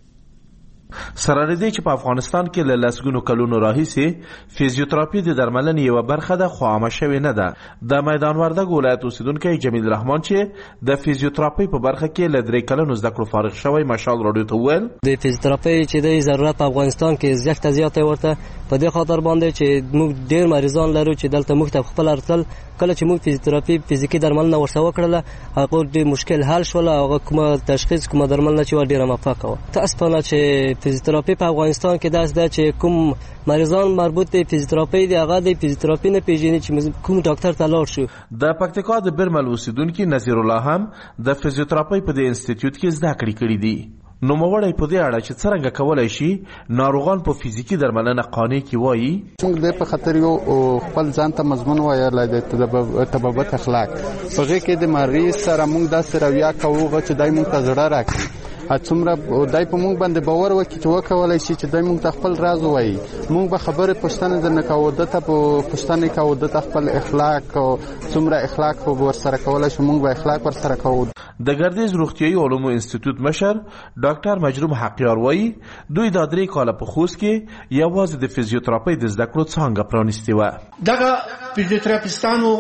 سره دې چې په افغانستان کې له لسګونو کلونو راهیسې فزیوتراپي د درملنې یوه برخه ده خو عامه شوې نه ده. د میدان وردګ ولایت اوسیدونکی جمیل رحمان چې د فزیوتراپي په برخه کې له 3 کلونو زده کړو فارغ شوی مشال راډیو ته وویل د فزیوتراپي چې د ضرورت په افغانستان کې زیاته ورته په دې خاطر باندې چې موږ ډیر مریضان لرو چې دلته موږ ته خپل ارتل کله چې موږ فزیوتراپي فزیکی درملنه ورسره وکړله هغه ډیر مشکل حل شول او کومه تشخیص کومه درملنه چې ډیره موفقه و. تاسو چې فزیوتراپي په افغانستان کې داسې ده چې کوم مریضان مربوط دي فزیوتراپي دی هغه د فزیوتراپي نه پیژني چې کوم ډاکټر ته لاړ شو. د پکتیکا د برمل اوسیدونکو نذیر الله هم د فزیوتراپي په دې انسټیټیوټ کې زده کړې دي. نو موړی په دې اړه چې څنګه کولای شي ناروغان په فزیکی درملنه قانع کی وایي څنګه د په خطر یو خپل ځان ته مضمون وایي د طبابت اخلاق په کې د مریض سره موږ د سرویا کوو چې دای موږ ته زړه راکړي څومره دای په موږ باندې باور وکړي چې وکولای شي چې دای موږ ته خپل راز وایي موږ به خبره پښتنه د نکاو د ته په پښتنه کاو د خپل اخلاق او څومره اخلاق په ور سره کولای شي موږ به اخلاق ور سره کوو. د ګردیز روغتیايي علومو انسټیټیوټ مشر ډاکټر مجروم حقیار وایي دوی د 3 کاله په خوست کې یوازې د فزیوتراپي د زده کړو څنګه پرانیستي و. دغه فزیوتراپیستانو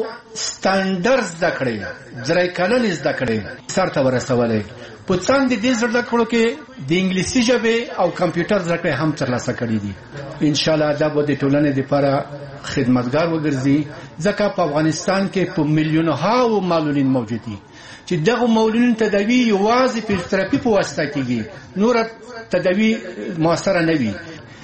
سټانډرډ زده کړي ځای کلن زده کړي سره ورسولې په څنګه د زده کړو کې د انګلیسي ژبه او کمپیوټر زده کړې هم ترلاسه کړې دي. ان شاء الله دا به د ټولنې لپاره خدمتګار وګرځي ځکه په افغانستان کې په میلیونو هاو معلولین موجود دي چې دغه معلولین تداوی یوازې فزیوتراپي په واسطه کېږي نور تداوی موثره نه وي.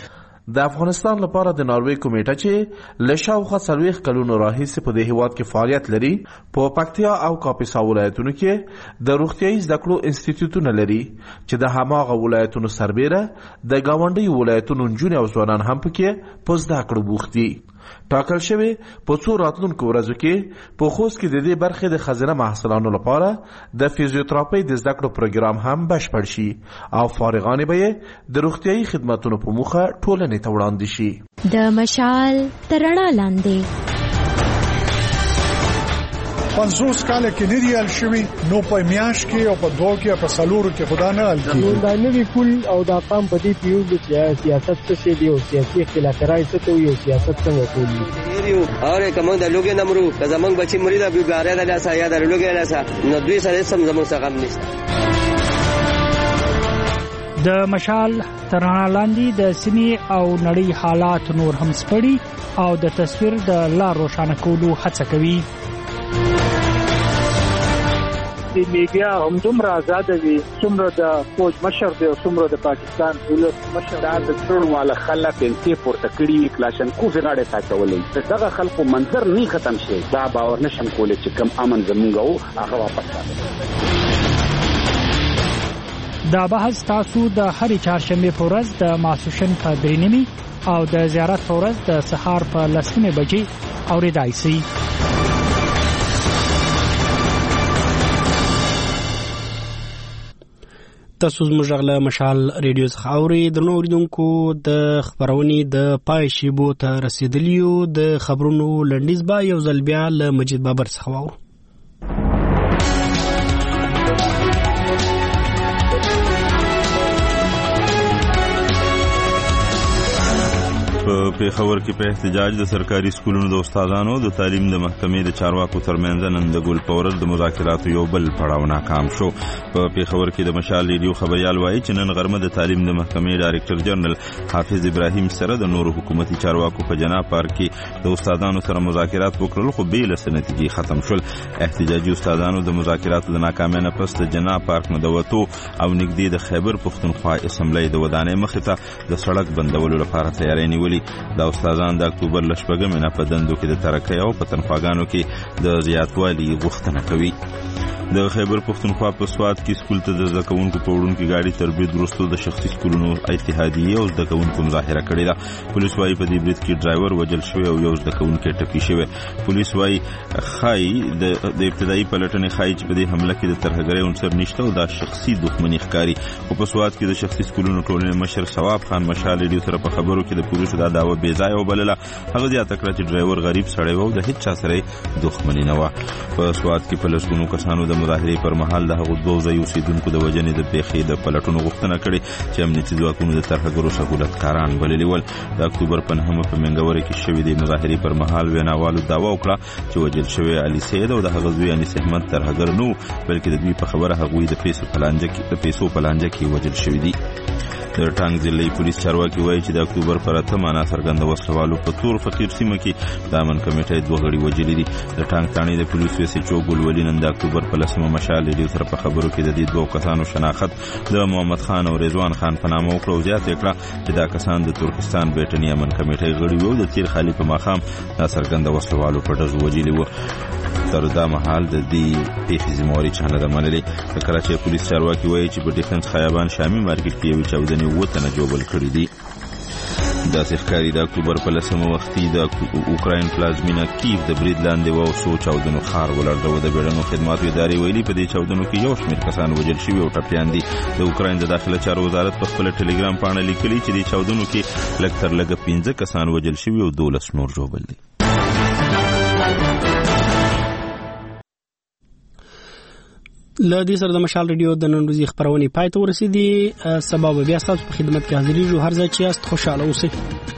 د افغانستان لپاره د ناروې کمیټه چې له شاوخوا 40 کلونو راهیسې په دې هیواد کې فعالیت لري په پکتیا او کاپیسا ولایتونو کې د روغتیايي زده کړو انسټیټیوټونه لري چې د هماغه ولایتونو سربیره د ګاونډي ولایتونو نجونې او ځوانان هم پکې په زده کړو بوخت دي. ټاکل شوی په څو راتلونکو ورځو کې په خوست کې د دې برخې د خزانه محصلانو لپاره د فزیوتراپي د زده کړو پروګرام هم بشپړ شي او فارغان به د روغتیايي خدماتو په موخه ټولنې ته وړاندې شي. د مشال ترڼا لاندې 50 کال کې نه دی ال شوی نو په میاش کې او په دوه کې په سالورو کې خدا نه ال کی دا نوی کول او دا قام په دې پیو چې سیاست څه دی او سیاسي اختلافات څه کوي او سیاست څنګه کوي اور کوم د لوګي نمرو زمنګ بچی مریدا بیګاره د لاسه یا د لوګي لاسه نو دوی سره سم زمنګ څخه غم نشته. د مشال ترڼا لاندې د سیمې او نړۍ حالات نور هم سپړي او د تصویر د لار روښانه کولو هڅه کوي. د میډیا هم دومره آزاد دي څومره د فوج مشر دی او څومره د پاکستان دولت مشر د ټول والا خلک انتي پورته کړي کلاشنکوف غاړه ساتولې دغه خلکو منظر نه ختم شي دا باور نشم کولای چې کم امن زمونږ هغه واپس راځي. دا بحث تاسو د هرې چهارشنبه په ورځ د ماسوشن په 3 او د زیارت په ورځ د سهار په 10 بجې اوریدای شئ. تاسو زموږ غلا مشال ریډیو څخه اوري درنو اوریدونکو د خبرونې د پای شیبو ته رسیدلیو د خبرونو لنډیز با یو ځل بیا له مجید بابر څخه وو. په پیښور کې په احتجاج د سرکاري سکولونو د استادانو د تعلیم د محکمې د چارواکو ترمنځ نن د ګل پورز د مذاکراتو یو بل پړاو ناکام شو. په پیښور کې د مشال ریډیو خبريال وایي چې نن غرمه د تعلیم د محکمې ډایرکټر جنرال حافظ ابراهیم سره د نورو حکومتي چارواکو په جناب پارک کې د استادانو سره مذاکرات وکړل خو بې له نتیجې ختم شول. احتجاجي استادانو د مذاکراتو د ناکامۍ نه پس د جناب پارک نه د وتو او نږدې د خیبر پښتونخوا اسمبلی د ودانۍ مخې ته د سړک بندولو لپاره تیاری نیولې. دا استادان د اکتوبر لشپږمې نه په دندو کې د ترقۍ او په تنخواګانو کې د زیاتوالي غوښتنه کوي. د خیبر پښتونخوا په سواد کې سکول ته د زده کوونکو په وړونکي ګاډي تربیت وروسته د شخصي سکولونو اتحادیې او زده کوونکو مظاهره کړې ده. پولیس وايي په دې برید کې ډرایور وژل شوی او یو زده کوونکی ټپي شوی. پولیس وايي خای د ابتدایي پلټنې خای چې په دې حمله کې د ترهګرۍ عنصر نشته او دا شخصي دښمني ښکاري. خو په سواد کې د شخصي سکولونو ټولنې مشر ثواب خان مشال ریډیو سره په خبرو کې د پولیسو دا دعوه بې ځایه وبلله. هغه زیاته کړه چې ډرایور غریب سړی و او د هیڅ چا سره دښمني نه وه. په سواد کې په لسګونو کسانو د د مظاهرې پر مهال د هغو دوه ځایي اوسېدونکو د وژنې د پیښې د پلټونو غوښتنه کړې چې امنیتي ځواکونو د ترهګرو سهولتکاران بللي ول. د اکتوبر په 9 په منګورې کې شوې د مظاهرې پر مهال ویناوالو دعوا وکړه چې وژل شوی علي سید او د هغه زوی انیس احمد ترهګر نه و، بلکې د دوی په خبره هغوی د پیسو په لانجه کې وژل شوي دي. د ټانګ ضلعي پولیس چارواکي وایي چې د اکتوبر پر 8 ناڅرګنده وسلوالو په تور فقیر سیمه کې د امن کمیټې 2 غړي وژلي دي. د ټانګ تاڼې د پولیسو SHO ګلولي نن د اکتوبر په 10 مشال ریډیو سره په خبرو کې د دې 2 کسانو شناخت د محمد خان او رضوان خان په نامه وکړه او زیاته کړه چې دا کسان د ترکستان بیټنی امن کمیټې غړي وو. د تیر خالي په ماښام ناڅرګنده وسلوالو په ډزو وژلي وو. تر دا مهال د دې پیښې ذمہواري چا نه ده منلې. د کراچۍ پولیس چارواکي وایي چې په ډیفنس خیابان شامي مارکیټ کې یوې چاودنې 7 تنه جوبل کړي دي. داسې ښکاري د اکتوبر په 10 وختي د اوکراین پلازمینه کیف د برید لاندې و او څو چاودنو ښار ولړزاوه. د بیړنیو خدماتو ادارې ویلي په دې چاودنو کې یو شمېر کسان وژل شوي او ټپیان دي. د اوکراین د داخله چارو وزارت په خپله ټلګرام پاڼه لیکلي چې دې چاودنو کې لږ تر لږه 15 کسان وژل شوي او 12 نور ژوبل دي. له دې سره د مشال ریډیو د نن ورځې خبرونه پای ته ورسېدي. سبا به بیا ستاسو په خدمت کې حاضرېږو. هر ځای چې یاست خوشاله اوسئ.